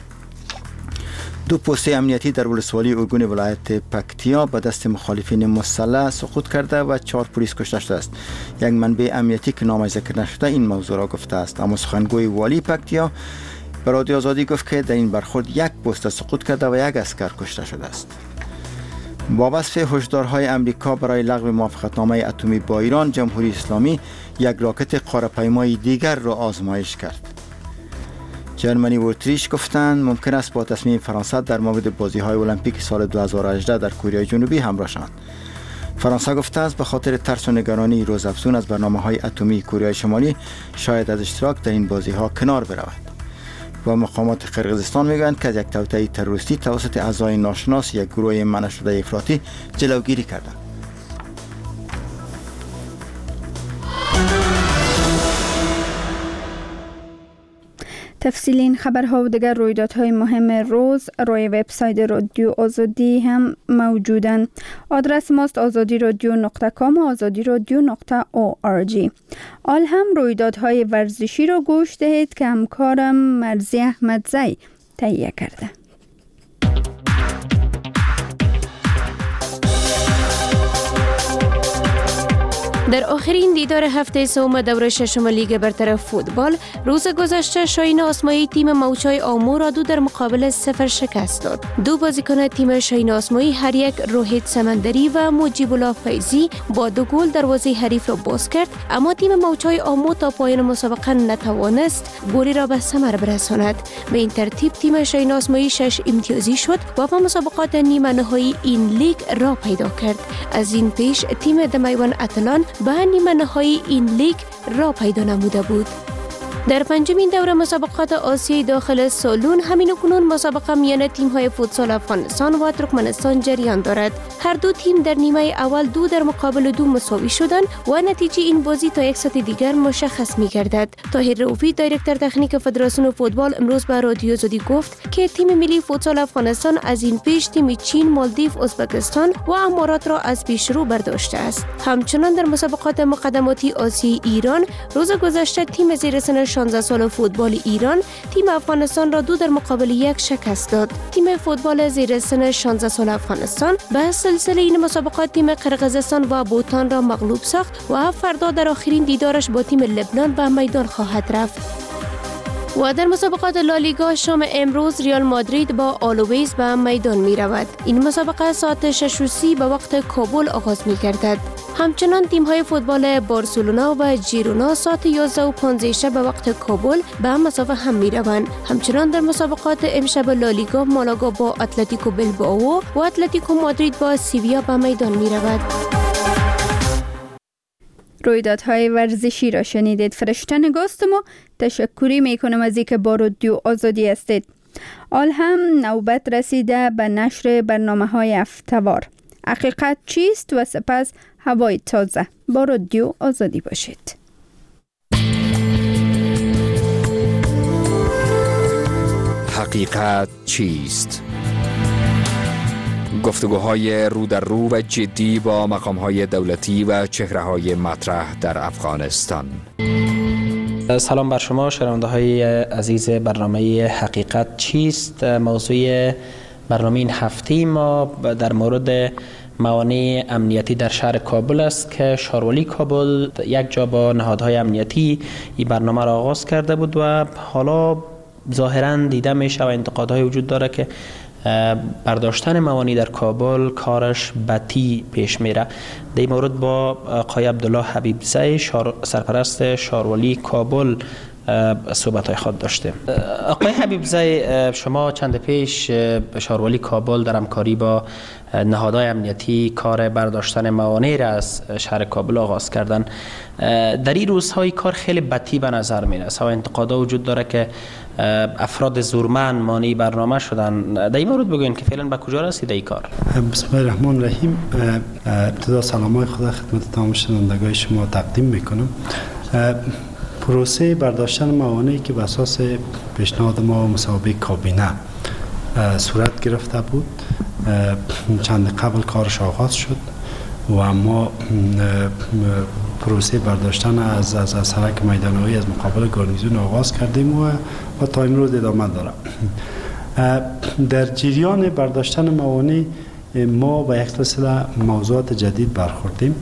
دو پوسته امنیتی در ولسوالی ارگون ولایت پکتیا به دست مخالفین مسلح سقوط کرده و چهار پلیس کشته شده است. یک منبع امنیتی که نامش ذکر نشده این موضوع را گفته است، اما سخنگوی والی پکتیا به رادیو آزادی گفت که در این برخورد یک پوسته سقوط کرده و یک عسکر کشته شده است. با وصف هشدارهای امریکا برای لغو موافقتنامه اتمی با ایران، جمهوری اسلامی یک راکت قاره‌پیمای دیگر را آزمایش کرد. جرمنی و اتریش گفتند ممکن است با تصمیم فرانسه در مورد بازی‌های المپیک سال دو هزار و هجده در کره جنوبی همراه شوند. فرانسه گفته است به خاطر ترس و نگرانی روزافزون از برنامه‌های اتمی کره شمالی شاید از اشتراک در این بازی‌ها کنار برود. و مقامات قرقیزستان میگویند که از یک توطئه تروریستی توسط اعضای ناشناس یک گروه منع شده افراطی جلوگیری کردند. تفصیل این خبرها و دیگر رویدادهای مهم روز روی وبسایت رادیو آزادی هم موجودند. آدرس ماست آزادی رادیو نقطه کام و آزادی رادیو نقطه او آر جی. آل هم رویدادهای ورزشی را گوش دهید که همکارم مرزی احمدزی تهیه کرده. در آخرین دیدار هفته سوم دوره ششم لیگ برتر فوتبال روز گذشته شاهین آسمایی تیم موچای آمو را دو در مقابل صفر شکست داد. دو بازیکن تیم شاهین آسمایی هر یک روحیت سمندری و مجیب الله فیضی با دو گل دروازه حریف را باز کرد، اما تیم موچای آمو تا پایان مسابقه نتوانست گلی را به ثمر برساند. به این ترتیب تیم شاهین آسمایی شش امتیازی شد و به مسابقات نیمه نهایی این لیگ را پیدا کرد. از این پیش تیم دمیوان اتلان به نیمه نهایی این لیگ را پیدا نموده بود. در پنجمین دوره مسابقات آسیای داخل سالون همین کنون مسابقه میان تیم‌های فوتسال افغانستان و ترکمنستان جریان دارد. هر دو تیم در نیمه اول دو در مقابل دو مساوی شدند و نتیجه این بازی تا یک ساعت دیگر مشخص می‌گردد. طاهر رؤوفی دایرکتور تکنیک فدراسیون فوتبال امروز به رادیو آزادی گفت که تیم ملی فوتسال افغانستان از این پیش تیم چین، مالدیو، ازبکستان و امارات را از پیش رو برداشته است. همچنان در مسابقات مقدماتی آسیای ایران روز گذشته تیم زیرسن شانزده سال فوتبال ایران تیم افغانستان را دو در مقابل یک شکست داد. تیم فوتبال زیر سن شانزده سال افغانستان به سلسله این مسابقات تیم قرقیزستان و بوتان را مغلوب ساخت و فردا در آخرین دیدارش با تیم لبنان به میدان خواهد رفت. و در مسابقات لالیگا شام امروز ریال مادرید با آلویز به میدان می رود. این مسابقه ساعت شش و سی به وقت کابل آغاز می گردد. همچنان تیم های فوتبال بارسلونا و جیرونا ساعت یازده و پانزده شب به وقت کابل به مسافه هم می روند. همچنان در مسابقات امشب لالیگا مالاگا با اتلتیکو بلبائو و اتلتیکو مادرید با سیویا به میدان می رود. رویدادهای ورزشی را شنیدید. فرشته گستمو تشکری می کنم از اینکه با رادیو آزادی هستید. آل هم نوبت رسیده به نشر برنامه های هفته‌وار. حقیقت چیست و سپس هوای تازه. با رادیو آزادی باشید. حقیقت چیست؟ گفتگوهای رو در رو و جدی با مقام‌های دولتی و چهره‌های مطرح در افغانستان. سلام بر شما شنونده‌های عزیز برنامه حقیقت چیست. موضوع برنامه این هفته ما در مورد موانع امنیتی در شهر کابل است که شاروالی کابل یک جا با نهادهای امنیتی این برنامه را آغاز کرده بود و حالا ظاهراً دیده میشه و انتقادهای وجود داره که برداشتن موانع در کابل کارش بطی پیش میره. در این مورد با آقای عبدالله حبیبزی سرپرست شاروالی کابل صحبت‌های خود داشته. آقای حبیبزی، شما چند پیش شاروالی کابل در همکاری با نهادهای امنیتی کار برداشتن موانع را از شهر کابل آغاز کردن. در این روزهای کار خیلی بطی به نظر میرسه و انتقادها وجود داره که افراد زورمند مانع برنامه شدن. در این مورد بگوین که فعلا به کجا رسیده این کار؟ بسم الله الرحمن الرحیم. ابتدا سلامای خدا خدمت تمام شنوندگان شما تقدیم میکنم. پروسه برداشتن موانعی که بر اساس پیشنهاد ما و مصوبه کابینه صورت گرفته بود چند قبل کارش آغاز شد و ما پروسه برداشتن از از از سرک میدانوی از مقابل گارنیزون آغاز کردیم و و تا امروز ادامه داره. در جریان برداشتن موانع ما با یک سلسله موضوعات جدید برخوردیم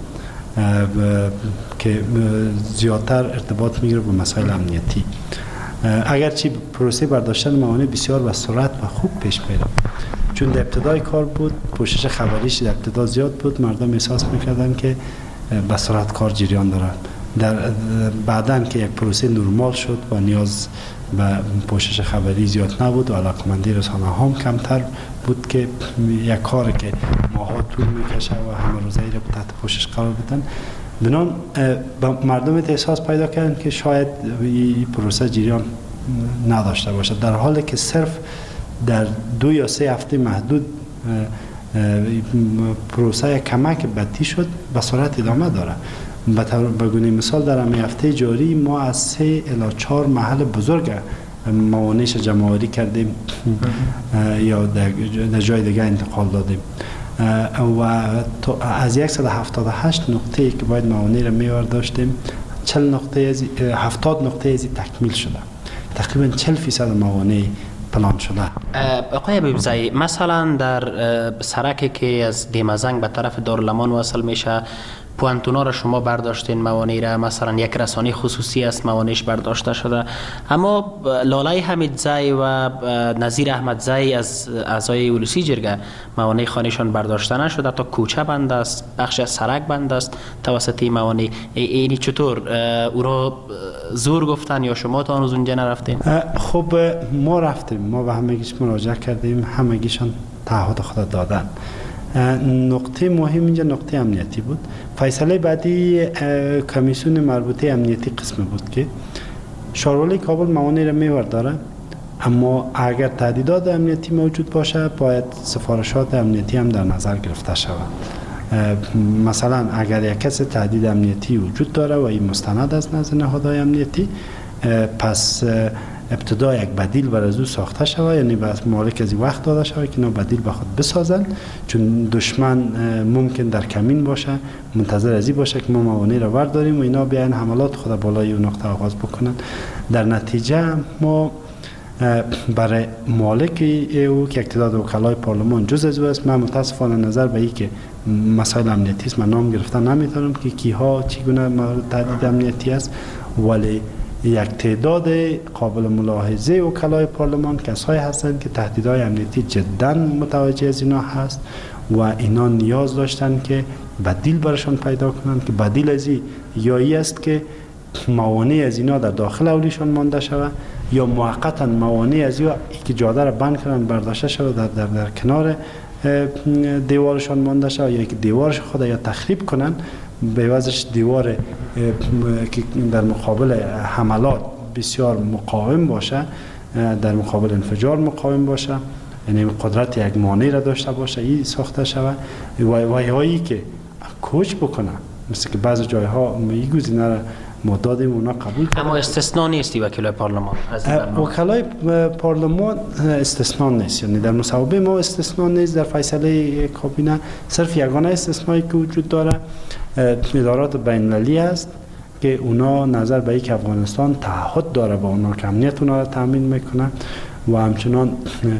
که زیادتر ارتباط میگیره با مسائل امنیتی. اگرچه پروسه برداشتن موانع بسیار به سرعت و خوب پیش میره، چون در ابتدای کار بود، پوشش خبریش در ابتدا زیاد بود، مردم احساس میکردن که به سرعت کار جریان داره. در بعداً که یک پروسه نرمال شد و نیاز به پوشش خبری زیاد نبود و علاقمندی رسانه هم کمتر بود که یک کاری که ماها طول میکشه و همه روزه را تحت پوشش قرار بدن، بنان مردم احساس پیدا کردن که شاید این پروسه جریان نداشته باشد، در حالی که صرف در دو یا سه هفته محدود پروسه کمک بطی شد به سرعت ادامه داره. به گونه مثال در همین هفته جاری ما از سه الی چهار محل بزرگ موانعش جمع‌آوری کردیم یا در جای دیگه انتقال دادیم و از صد و هفتاد و هشت نقطه که باید موانع را می‌آورد داشتیم چهل نقطه از هفتاد نقطه از تکمیل شده. تقریبا چهل فیصد موانع پلان شده. آقای حبیبزی، مثلا در سرکی که از دیمزنگ به طرف دارالمان وصل میشه، پوانتونا را شما برداشتین موانع را، مثلا یک رسانه خصوصی است موانعش برداشته شده، اما لاله حمیدزی و نظیر احمدزی از اعضای ولوسی جرگه موانع خانهشان برداشته نشده، تا کوچه بند است، بخش از سرک بند است توسط موانع. اینی چطور او را زور گفتن یا شما تا هنوز اونجا نرفتین؟ خب ما رفتیم، ما به همگیش مراجعه کردیم، همگیشان تعهد خود دادن. نقطه مهم اینجا نقطه امنیتی بود. فیصله بعدی کمیسیون مربوطه امنیتی قسم بود که شاروالی کابل موانع را می‌آورد داره، اما اگر تهدیدات امنیتی موجود باشه باید سفارشات امنیتی هم در نظر گرفته شود. مثلا اگر یک کس تهدید امنیتی وجود داره و این مستند از نزد نهادهای امنیتی، پس ابتدا یک بدیل برای او ساخته شود، یعنی بس مالک از وقت داده شود که اینا بدیل به خود بسازن، چون دشمن ممکن در کمین باشه، منتظر ازی باشه که ما موانع را برداریم و اینا بیان حملات خود بالای اون نقطه آغاز بکنن. در نتیجه ما برای مالک او که اقتدار وکلای پارلمان جز از او است، من متاسفانه نظر به این که مسائل امنیتی است من نام گرفتن نمیتونم که کیها چگونه مورد تهدید امنیتی است، ولی یک تعداد قابل ملاحظه وکلای پارلمان کسایی هستند که تهدیدهای امنیتی جدا متوجه از اینا هست و اینا نیاز داشتن که بدیل برشان پیدا کنند که بدیل از این یا ای است که موانع از اینا در داخل اولیشان مانده شود یا موقتا موانع از اینا که جاده را بند کنن برداشته شود در, در, در کنار دیوارشان مانده شود یا که دیوارش خود یا تخریب کنن به عوضش دیوار که در مقابل حملات بسیار مقاوم باشه، در مقابل انفجار مقاوم باشه، یعنی قدرت یک مانع را داشته باشه این ساخته شود و هایی که کوچ بکنه، مثل که بعضی جایها این گزینه را ما دادیم اونا قبول کنن. اما استثناء نیستی وکلای پارلمان از وکلای پارلمان استثناء نیست، یعنی در مصوبه ما استثناء نیست. در فیصله کابینه صرف یگانه استثنایی که وجود داره ادارات بین‌المللی است که اونا نظر به اینکه افغانستان تعهد داره با اونا که امنیت اونا را تامین میکنه و همچنان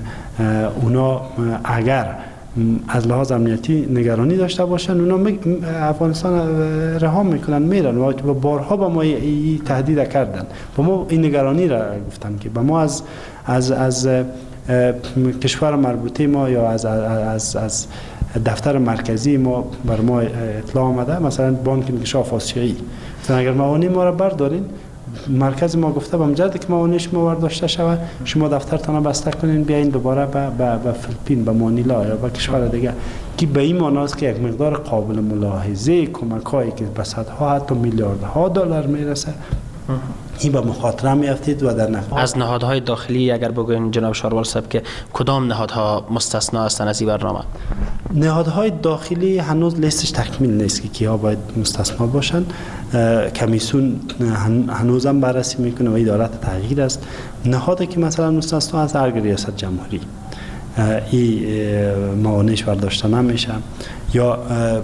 اونا اگر از لحاظ امنیتی نگرانی داشته باشن اونا افغانستان رها میکنن میرن و بارها با ما این تهدید کردن، با ما این نگرانی را گفتن که با ما از از از کشور مربوطه ما یا از از از دفتر مرکزی ما بر ما اطلاع آمده، مثلا بانک انکشاف آسیایی اگر موانع ما را بردارین، مرکز ما گفته به مجرد که موانع شما برداشته شود شما دفترتان بسته کنین بیاین دوباره به به فیلیپین به مانیلا یا به کشور دیگه، که به این معنی است که یک مقدار قابل ملاحظه کمک‌هایی که به صدها حتی میلیاردها دلار میرسه این به مخاطره میافتید و در نفع از نهادهای داخلی اگر بگوین جناب شاروال صاحب که کدام نهادها مستثنا هستند از این برنامه؟ نهادهای داخلی هنوز لیستش تکمیل نیست که کیها باید مستثنا باشن. کمیسیون هنوز هم بررسی میکنه و این دارد تغییر است. نهادی که مثلا مستثنا از هر ریاست جمهوری این موانعش برداشته نمیشه، یا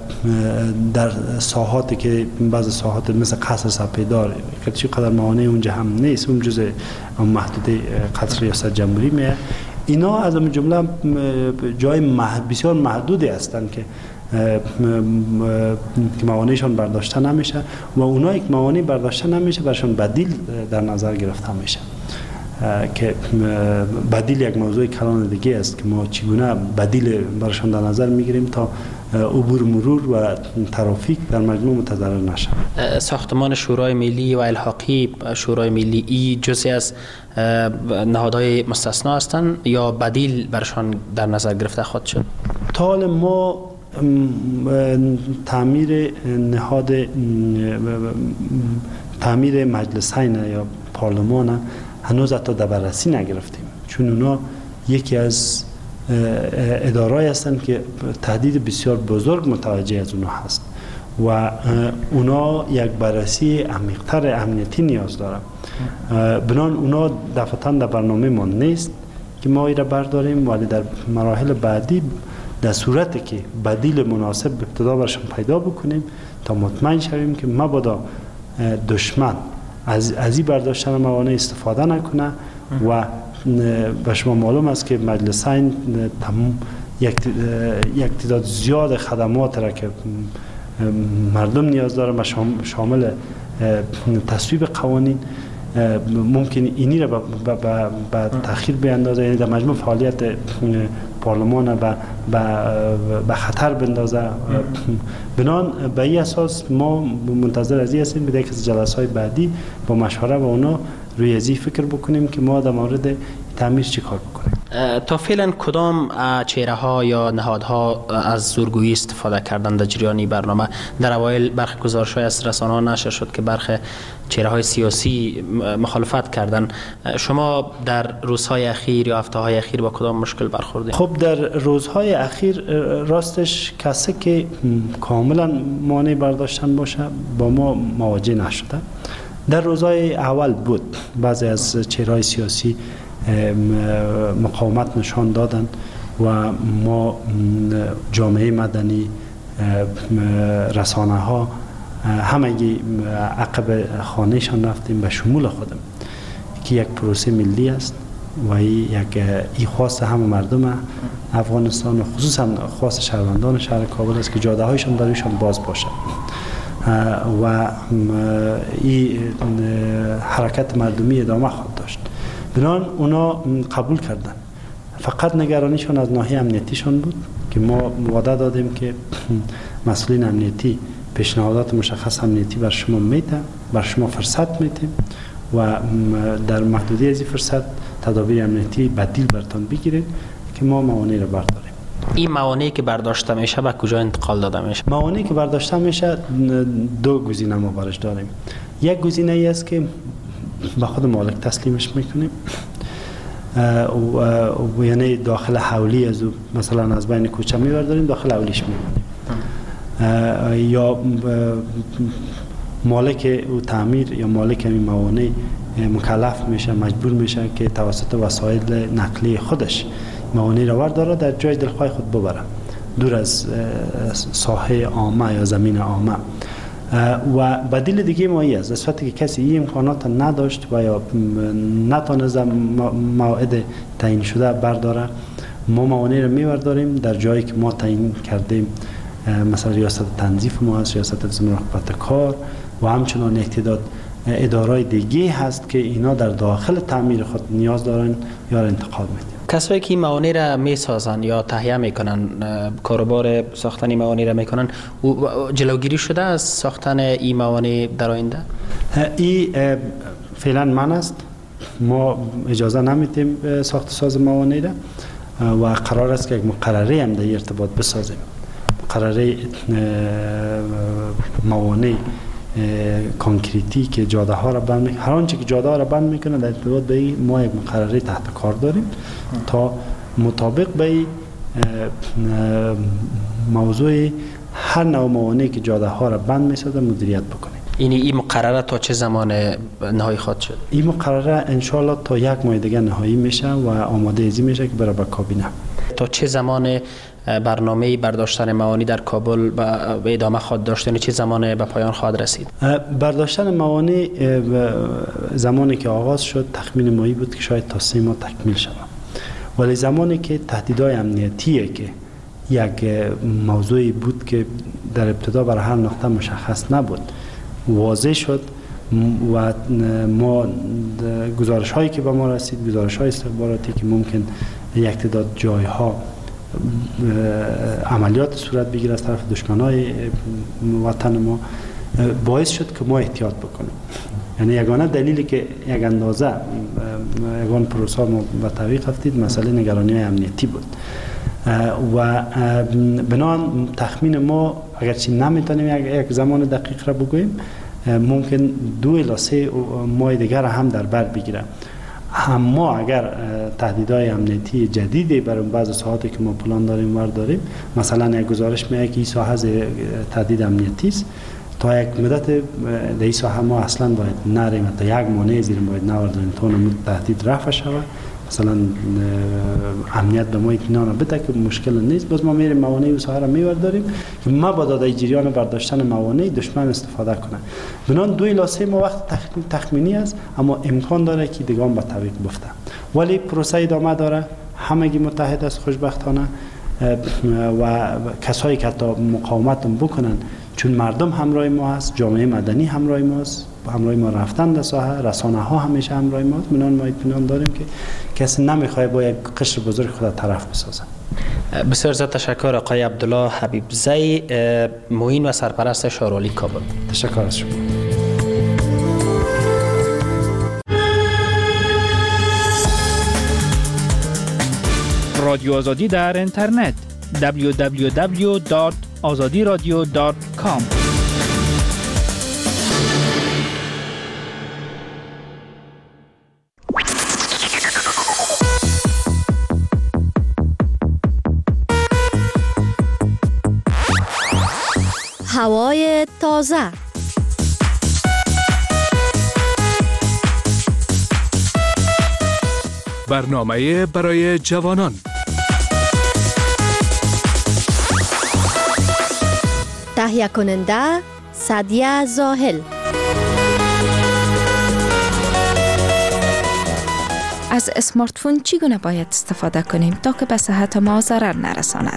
در ساحاتی که بعض ساحات مثل قصر سپیدار که چقدر موانع اونجا هم نیست، اون جزء محدوده قصر ریاست جمهوری میه، اینا از این جمله جای بسیار محدودی هستند که که موانعشان برداشته نمیشه و اونایی که موانع برداشته نمیشه برشان بدیل در نظر گرفته میشه که بدیل یک موضوع کلان دیگه است که ما چگونه بدیل برشان در نظر میگیریم تا عبور مرور و ترافیک در مجموع متضرر نشه. ساختمان شورای ملی و الحاقی شورای ملی ای جزئی از نهادهای مستثنا هستند یا بدیل برشان در نظر گرفته خواهد شد؟ تا ما تعمیر نهاد تعمیر مجلسین یا پارلمان هنوز حتی در بررسی نگرفتیم، چون اونا یکی از اداره‌ای هستند که تهدید بسیار بزرگ متوجه از اونا هست و اونا یک بررسی عمیق‌تر امنیتی نیاز دارن. بنان اونا دفعتاً در برنامه ما نیست که ما این را برداریم، ولی در مراحل بعدی در صورتی که بدیل مناسب ابتدا برشان پیدا بکنیم تا مطمئن شویم که مبادا دشمن از از این برداشتن موانع استفاده نکنه و به شما معلوم است که مجلسین تمام یک یک تعداد زیاد خدمات را که مردم نیاز دارن و شامل تصویب قوانین ممکن اینی را به تأخیر بیندازه، یعنی در مجموع فعالیت پارلمان به خطر بندازه. بنان به این اساس ما منتظر از این هستیم که یک از جلسه های بعدی با مشوره با اونا روی ازی فکر بکنیم که ما در مورد تعمیر چی کار بکنیم. تا فعلا کدام چهره ها یا نهادها از زورگویی استفاده کردند در جریان برنامه؟ در اوایل برخی گزارش‌های از رسانه‌ها نشر شد که برخی چهره های سیاسی مخالفت کردند. شما در روزهای اخیر یا هفته‌های اخیر با کدام مشکل برخوردید؟ خب در روزهای اخیر راستش کسی که کاملا مانع برداشتن باشه با ما مواجه نشده. در روزهای اول بود بعضی از چهرهای سیاسی مقاومت نشان دادند و ما جامعه مدنی، رسانه ها همگی عقب خانهشان رفتیم به شمول خودم که یک پروسه ملی است و یک ای خواست همه مردم افغانستان و خصوصا خواست شهروندان شهر کابل است که جاده هایشان برایشان باز باشد و این حرکت مردمی ادامه خواهد داشت. بنابراین اونا قبول کردن. فقط نگرانیشان از ناحیه امنیتیشان بود که ما وعده دادیم که مسئولین امنیتی پیشنهادات مشخص امنیتی بر شما میده، بر شما فرصت میدیم و در محدودیت از این فرصت تدابیر امنیتی بدیل برتان بگیرید که ما موانع را برداریم. این موانعی که برداشته میشه به کجا انتقال داده میشه؟ موانعی که برداشته میشه دو گزینه ما برش داریم. یک گزینه ای است که به خود مالک تسلیمش میکنیم و یعنی داخل حولی از مثلا از بین کوچه میبرداریم داخل حولیش میمونیم، یا مالک او تعمیر یا مالک این موانع مکلف میشه، مجبور میشه که توسط وسایل نقلیه خودش موانع را ورداره در جای دلخواه خود ببره دور از ساحه عامه یا زمین عامه. و بدیل دیگه ما ای است در صورتی که کسی این امکانات نداشت و یا نتانست موعد تعیین شده برداره، ما موانع را میورداریم در جایی که ما تعیین کردیم، مثلا ریاست تنظیف ما هست، ریاست از مراقبت کار و همچنان اقتداد ادارای دیگه هست که اینا در داخل تعمیر خود نیاز دارن یا انتقال میدن. کسایی که موانع را میسازن یا تهیه میکنن، کاروبار ساختن موانع را میکنن، جلوگیری شده از ساختن این موانع در آینده؟ این فعلا من است، ما اجازه نمیدیم ساخت ساز موانع را و قرار است که یک مقرره هم در ارتباط بسازیم. مقرره موانع کانکریتی که جاده ها را بند میکنه، هر آنچه که جاده ها را بند میکنه در ارتباط به این ما یک مقرره تحت کار داریم تا مطابق به این موضوع هر نوع موانعی که جاده ها را بند میسازه مدیریت بکنیم. این این مقرره تا چه زمان نهایی خواهد شد؟ این مقرره انشالله تا یک ماه دیگه نهایی میشه و آماده ازی میشه که بره به کابینه. تا چه زمان برنامه برداشتن موانع در کابل به ادامه خواهد داشت؟ یعنی چه زمان به پایان خواهد رسید؟ برداشتن موانع زمانی که آغاز شد تخمین مایی بود که شاید تا سه ماه تکمیل شود، ولی زمانی که تهدیدهای امنیتیه که یک موضوعی بود که در ابتدا برای هر نقطه مشخص نبود واضح شد و ما گزارش هایی که به ما رسید، گزارش های استخباراتی که ممکن یک تعداد جایها عملیات صورت بگیر از طرف دشمنای وطن ما، باعث شد که ما احتیاط بکنیم. یعنی یگانه دلیلی که یک اندازه یگان پروسا ما به تعویق رفتید مسئله نگرانی امنیتی بود و بنابراین تخمین ما اگرچه نمیتونیم یک زمان دقیق را بگوییم، ممکن دو الی سه ماه دیگر هم در بر بگیره. اما اگر تهدیدهای امنیتی جدیدی برای بعض ساحاتی که ما پلان داریم ور داریم، مثلا یک گزارش میگه که این ساحه تهدید امنیتی است، تا یک مدت در این ساحه ما اصلا باید نریم، تا یک مانع زیر باید نورداریم تا اون تهدید رفع شود، مثلا امنیت به ما اطمینان بده که مشکل نیست، باز ما میریم موانع و ساحه را میورداریم که ما با دادای جریان برداشتن موانع دشمن استفاده کنه. بنابراین دو الی سه ماه وقت تخمینی است، اما امکان داره که دیگه هم به تعویق بفته، ولی پروسه ادامه داره. همگی متحد است خوشبختانه و کسایی که تا مقاومت بکنن، چون مردم همراه ما هست، جامعه مدنی همراه ما است، همراه ما رفتن در ساحه، رسانه ها همیشه همراه ما است. منان ما اطمینان داریم که کسی نمیخواد با یک قشر بزرگ خود طرف بسازه. بسیار زیاد تشکر آقای عبدالله حبیبزی، معین و سرپرست شهروالی کابل. تشکر از شما. رادیو آزادی در اینترنت دبلیو دبلیو دبلیو دات آزادی رادیو دات کام. هوای تازه برنامه برای جوانان. تهیه کننده سعدیه زاهل. از اسمارت فون چگونه باید استفاده کنیم تا که به صحت ما ضرر نرساند؟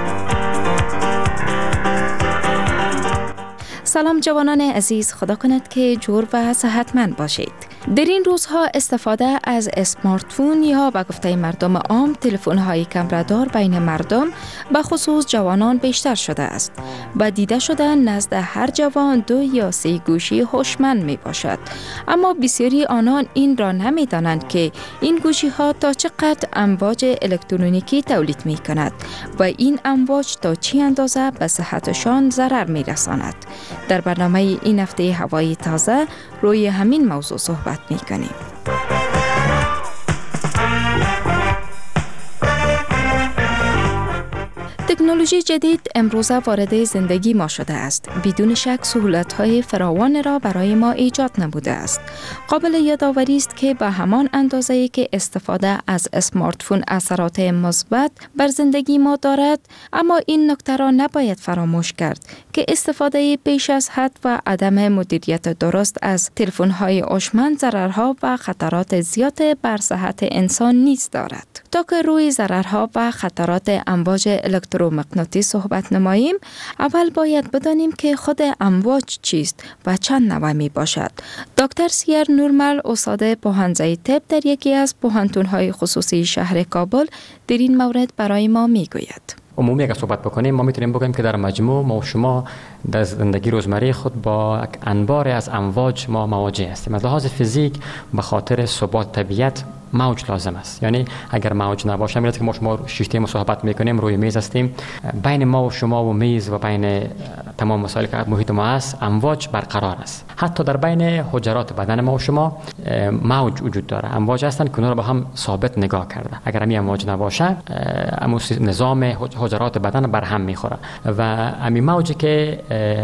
سلام جوانان عزیز، خدا کند که جور و صحتمند باشید. در این روزها استفاده از اسمارت فون یا به گفته مردم عام تلفن های کمردار بین مردم به خصوص جوانان بیشتر شده است و دیده شده نزد هر جوان دو یا سه گوشی هوشمند می باشد. اما بسیاری آنان این را نمی دانند که این گوشی ها تا چقدر امواج الکترونیکی تولید می کند و این امواج تا چی اندازه به صحتشان ضرر می رساند. در برنامه این هفته هوای تازه روی همین موضوع صحبت می کنیم. تکنولوژی جدید امروزه وارد زندگی ما شده است. بدون شک سهولت‌های فراوان را برای ما ایجاد نموده است. قابل یادآوری است که به همان اندازه‌ای که استفاده از اسمارت فون اثرات مثبت بر زندگی ما دارد، اما این نکته را نباید فراموش کرد که استفاده بیش از حد و عدم مدیریت درست از تلفن‌های هوشمند ضررها و خطرات زیاد بر صحت انسان نیز دارد. تا که روی ضررها و خطرات امواج الکترومغناطیسی صحبت نماییم، اول باید بدانیم که خود امواج چیست و چند نوع می باشد. دکتر سیر نورمل، استاد پوهنځی طب در یکی از پوهنتون‌های خصوصی شهر کابل، در این مورد برای ما می گوید. عمومی اگر صحبت بکنیم ما میتونیم بگیم که در مجموع ما و شما در زندگی روزمره خود با انبار از امواج ما مواجه هستیم. از لحاظ فیزیک به خاطر ثبات طبیعت موج لازم است. یعنی اگر موج نباشه میاد که ما شما شیشته ما صحبت میکنیم روی میز هستیم، بین ما و شما و میز و بین تمام مسائلی که محیط ما است امواج برقرار است. حتی در بین حجرات بدن ما و شما موج وجود داره. امواج هستن که اونها رو با هم ثابت نگاه کرده. اگر همین امواج نباشه اما نظام حجرات بدن بر هم میخوره و همین موجی که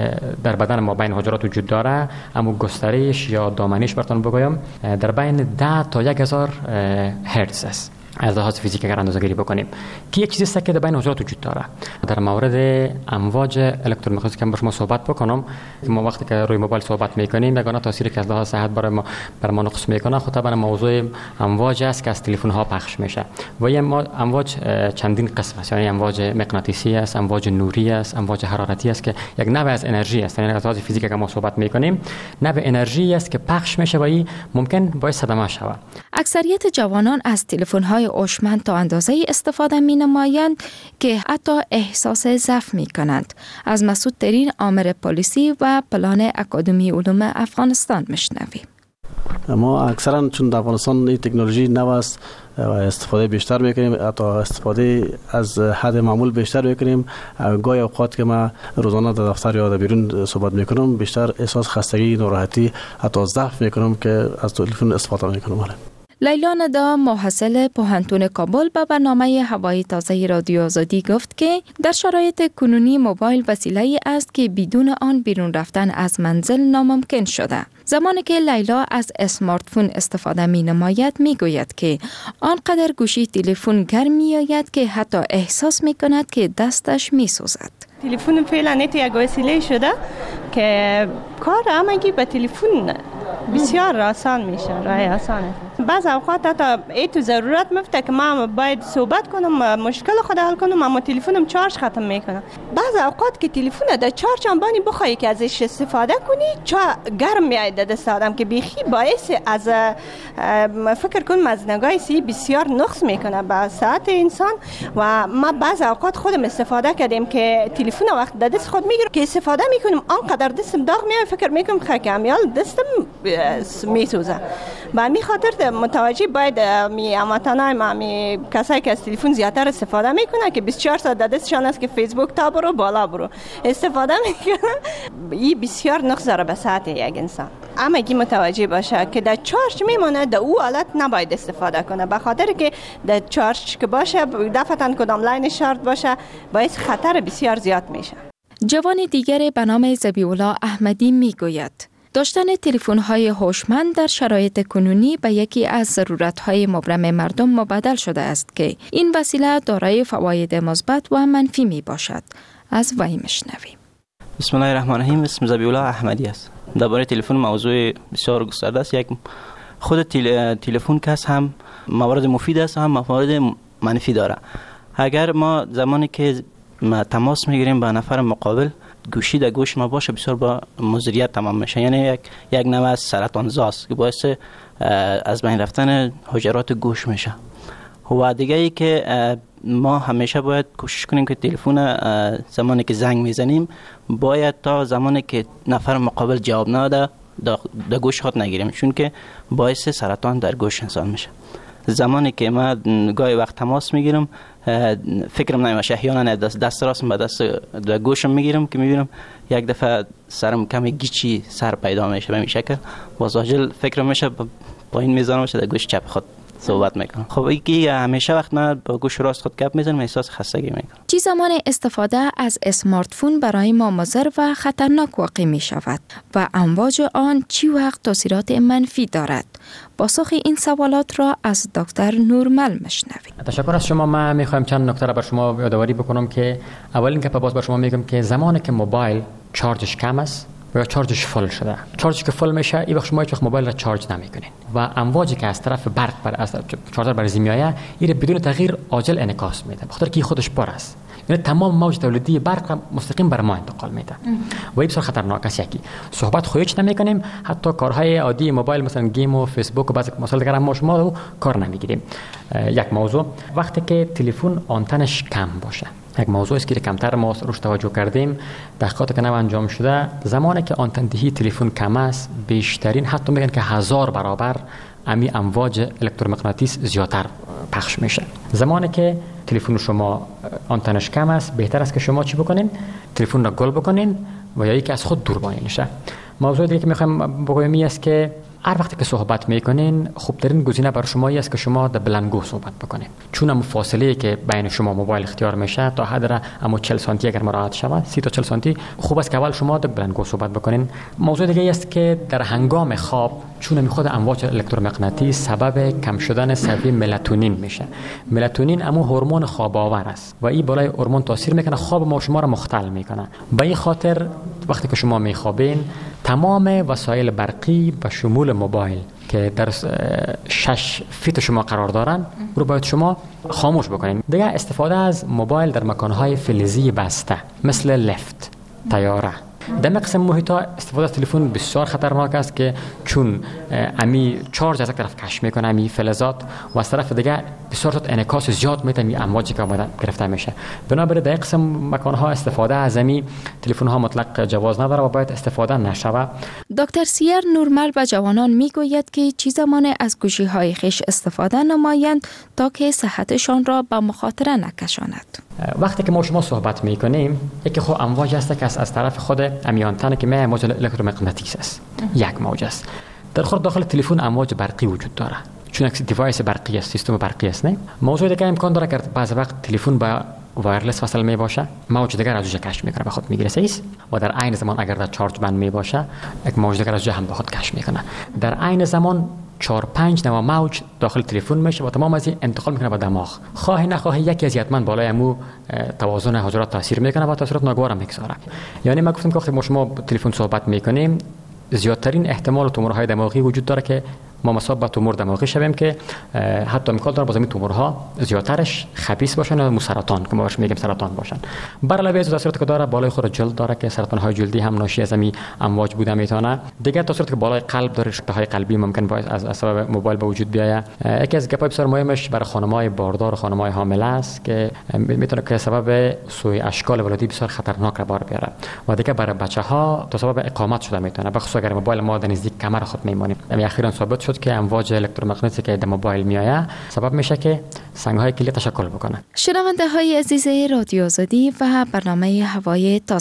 در بدن ما بین حجرات وجود داره، اما گسترش یا دامنیش براتون بگویم در بین ده تا یک هزار هرتز است. از لحاظ فیزیک اگر اندازه‌گیری بکنیم که یک چیزی است که در بین حجرات وجود داره. در مورد امواج الکترومغناطیسی که با شما صحبت بکنم، ما وقتی که روی موبایل صحبت میکنیم یگانه تاثیری که از لحاظ صحت برای ما بر ما نقص میکنه خود طبعا موضوع امواج است که از تلفن ها پخش میشه و این امواج چندین قسم است. یعنی امواج مغناطیسی است، امواج نوری است، امواج حرارتی است که یک نوع از انرژی است. یعنی از لحاظ فیزیک که ما صحبت میکنیم نوع انرژی است که پخش میشه و این ممکن باعث صدمه شود. اکثریت جوانان از تلفن‌های هوشمند تا اندازه‌ای استفاده می‌نمایند که حتی احساس ضعف می‌کنند. از مسعود ترین آمر پلیسی و پلان اکادمی علوم افغانستان میشنویم. ما اکثرا چون در افغانستان این تکنولوژی نو است و استفاده بیشتر میکنیم، حتی استفاده از حد معمول بیشتر میکنیم. گاهی اوقات که ما روزانه در دفتر یا در بیرون صحبت میکنم بیشتر احساس خستگی، ناراحتی، حتی ضعف میکنم که از تلفن استفاده میکنم. لیلا ندا، محصل پوهنتون کابل، به برنامه هوای تازه رادیو آزادی گفت که در شرایط کنونی موبایل وسیله‌ای است که بدون آن بیرون رفتن از منزل ناممکن شده. زمانی که لیلا از اسمارت فون استفاده می نماید می گوید که آنقدر گوشی تلفن گرم می آید که حتی احساس می کند که دستش می سوزد. تلفن فعلا یک وسیله شده که کار همگی به تلفن بسیار آسان میشه، راه آسانه. بعض اوقات حتی ای تو ضرورت میفته که من باید صحبت کنم، مشکل خود حل کنم، اما تلفنم چارج ختم میکنه. بعض اوقات که تلفن در چارج هم بانی بخوای که ازش استفاده کنی چا گرم میاد دست آدم که بیخی باعث از فکر کنم از نگاه سی بسیار نقص میکنه به صحت انسان. و ما بعض اوقات خودم استفاده کردیم که تلفن وقت در دست خود میگیرم که استفاده میکنم آنقدر دستم داغ میاد فکر میکنم خکمیال دستم میسوزه. به همین خاطر متوجه باید می هموطنای ما می کسایی که از تلفن زیادتر استفاده میکنه که بیست و چهار ساعت در دستشان است که فیسبوک تا برو بالا برو استفاده میکنه، این بسیار نقص داره به صحت یک انسان. اما اگه متوجه باشه که در چارج میمونه در او حالت نباید استفاده کنه، به خاطر که در چارج که باشه دفعتاً کدام لاین شارژ باشه باعث خطر بسیار زیاد میشه. جوان دیگر به نام ذبیح الله احمدی میگوید داشتن تلفن‌های هوشمند در شرایط کنونی به یکی از ضرورت‌های مبرم مردم مبادل شده است که این وسیله دارای فواید مثبت و منفی می باشد. از وی میشنویم. بسم الله الرحمن الرحیم. اسم ذبیح‌الله احمدی است. درباره تلفن موضوع بسیار گسترده است. یک خود تل... تلفن کس هم موارد مفید است هم موارد منفی داره. اگر ما زمانی که ما تماس میگیریم با نفر مقابل گوشی در گوش ما باشه بسیار با مضریت تمام میشه، یعنی یک یک نوع از سرطان زاست که باعث از بین رفتن حجرات گوش میشه. و دیگه ای که ما همیشه باید کوشش کنیم که تلفن زمانی که زنگ میزنیم باید تا زمانی که نفر مقابل جواب نده در گوش خود نگیریم، چون که باعث سرطان در گوش انسان میشه. زمانی که ما گاهی وقت تماس میگیرم فکرم نمیشه، احیانا دست, دست راستم به دست در گوشم میگیرم که میبینم یک دفعه سرم کمی گیچی سر پیدا میشه به این شکل، باز عاجل فکرم میشه پایین میذارم میشه در گوش چپ خود صحبت میکنم. خب اینکه همیشه وقت من با گوش راست خود گپ میزنم احساس خستگی میکنم. چی زمان استفاده از اسمارت فون برای ما مضر و خطرناک واقع می شود و امواج آن چی وقت تاثیرات منفی دارد؟ پاسخ این سوالات را از دکتر نورمل میشنویم. تشکر از شما. من میخوایم چند نکته را بر شما یادآوری بکنم که اول اینکه باز بر شما میگم که زمانی که موبایل چارجش کم است و چارجش فل شده، چارجی که فل میشه این وقت شما هیچ وقت موبایل را چارج نمیکنین و امواجی که از طرف برق بر از چارجر برزی میآید این بدون تغییر عاجل انعکاس میده، بخاطر که خودش پر است، یعنی تمام موج تولیدی برق را مستقیم بر ما انتقال میده و این بسیار خطرناک است. یکی صحبت خودش نمیکنیم، حتی کارهای عادی موبایل مثلا گیم و فیسبوک و بعضی مسائل دیگر هم شما رو کار نمیگیریم. یک موضوع وقتی که تلفن آنتنش کم باشه، یک موضوع است که کمتر ما روش توجه کردیم، تحقیقات که نو انجام شده زمانی که آنتن دهی تلفن کم است بیشترین حتی میگن که هزار برابر امی امواج الکترومغناطیس زیادتر پخش میشه. زمانی که تلفن شما آنتنش کم است بهتر است که شما چی بکنین؟ تلفن را گل بکنین و یا یکی از خود دور بانین شه. موضوع دیگه که میخوایم بگویم این است که هر وقتی که صحبت میکنین خوبترین گزینه برای شما است که شما در بلندگو صحبت بکنین، چون هم فاصله که بین شما موبایل اختیار میشه تا حد را اما چهل سانتی اگر مراعات شود سی تا چهل سانتی خوب است که اول شما در بلندگو صحبت بکنین. موضوع دیگه است که در هنگام خواب چون می خود امواج الکترومغناطیس سبب کم شدن سوی ملاتونین میشه. ملاتونین امو هورمون خواب آور است و این بالای هورمون تاثیر میکنه، خواب ما شما را مختل میکنه. به این خاطر وقتی که شما میخوابین تمام وسایل برقی به شمول موبایل که در شش فیت شما قرار دارن رو باید شما خاموش بکنین. دیگه استفاده از موبایل در مکانهای فلزی بسته مثل لفت، طیاره، در قسم محیط‌ها استفاده از تلفن بسیار خطرناک است که چون امی چارج از یک طرف کش میکنه امی فلزات و از طرف دیگه بسیار زیاد انعکاس زیاد میده امی امواجی که اومدن گرفته میشه. بنابراین در قسم مکان‌ها استفاده از امی تلفن‌ها مطلق جواز نداره و باید استفاده نشود. دکتر سیر نورمل به جوانان میگوید که چی زمان از گوشی‌های خویش استفاده نمایند تا که صحتشان را به مخاطره نکشاند. وقتی که ما شما صحبت میکنیم یکی خو امواج است که از طرف خود امیانتن که می امواج الکترومغناطیس است، یک موج است. در خود داخل تلفن امواج برقی وجود داره چون یک دیوایس برقی است، سیستم برقی است. نه موضوع دیگه امکان داره که بعض وقت تلفن با وایرلس وصل می باشه، موج دیگر از اونجا کش میکنه به خود میگیره است و در عین زمان اگر در چارج بند می باشه یک موج دیگر از اونجا هم به خود کش میکنه. در عین زمان چهار پنج نوع موج داخل تلفن میشه و تمام از این انتقال میکنه به دماغ. خواهی نخواهی یکی از حتما بالای امو توازن حجرات تاثیر میکنه و تاثیرات ناگوار میگذاره. یعنی ما گفتم که وقتی ما شما تلفن صحبت میکنیم زیادترین احتمال تومورهای دماغی وجود داره که ما مصاب به تومور دماغی شویم که حتی امکان داره باز این تومورها زیادترش خبیث باشن و سرطان که ما بهش میگیم سرطان باشن. بر علاوه از تاثیراتی که داره بالای خود جلد داره که سرطان های جلدی هم ناشی از می امواج بوده میتونه. دیگه تاثیراتی که بالای قلب داره، شکل های قلبی ممکن باعث از سبب موبایل به وجود بیاید. یکی از گپای بسیار مهمش برای خانم‌های باردار و خانم‌های حامله است که میتونه که سبب سوء اشکال ولادی بسیار خطرناک را بار بیاره و دیگه برای بچه‌ها تا سبب اقامت شده میتونه، بخصوص اگر موبایل ما در نزدیک کمر خود میمونیم. اخیراً ثابت شد که امواج الکترومغناطیسی که در موبایل میآید سبب میشه که سنگ‌های کلیه تشکل بکنه. شنونده های عزیز رادیو آزادی و برنامه هوای تازه،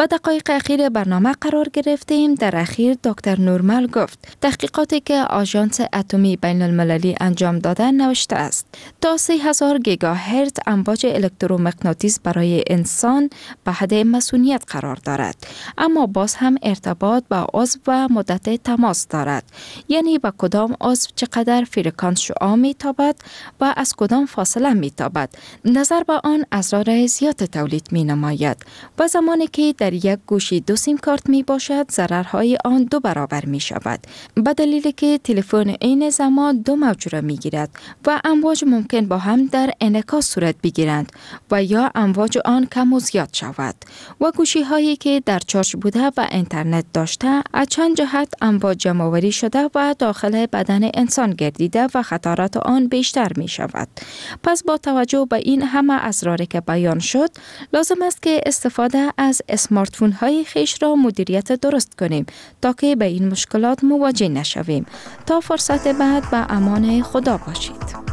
به دقایق اخیر برنامه قرار گرفتیم. در اخیر دکتر نورمل گفت تحقیقاتی که آژانس اتمی بین المللی انجام داده نوشته است تا سه هزار گیگاهرتز امواج الکترومغناطیس برای انسان به حد مسئولیت قرار دارد، اما باز هم ارتباط با عضو و مدت تماس دارد، یعنی با کدام عضو چقدر فرکانس شعاع میتابد و از کدام فاصله میتابد نظر به آن اسرار زیاد تولید می نماید و زمانی که در یک گوشی دو سیم کارت می باشد ضررهای آن دو برابر می شود، به دلیلی که تلفن عین زمان دو موج را می گیرد و امواج ممکن با هم در انعکاس صورت بگیرند و یا امواج آن کم و زیاد شود و گوشی هایی که در چارج بوده و اینترنت داشته از چند جهت امواج جمع آوری شده و داخل بدن انسان گردیده و خطرات آن بیشتر می شود. پس با توجه به این همه اسراری که بیان شد لازم است که استفاده از اسمارت فون های خیش را مدیریت درست کنیم تا که به این مشکلات مواجه نشویم. تا فرصت بعد به امان خدا باشید.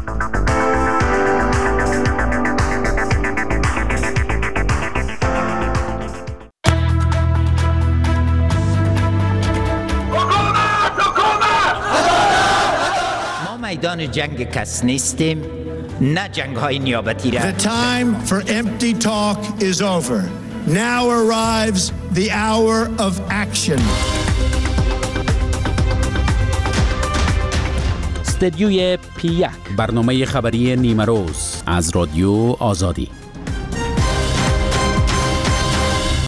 میدان جنگ کس نیستیم، نه جنگ های نیابتی را. The time for empty talk is over. Now arrives the hour of action. استدیوی پی یک، برنامه خبری نیمه روز از رادیو آزادی.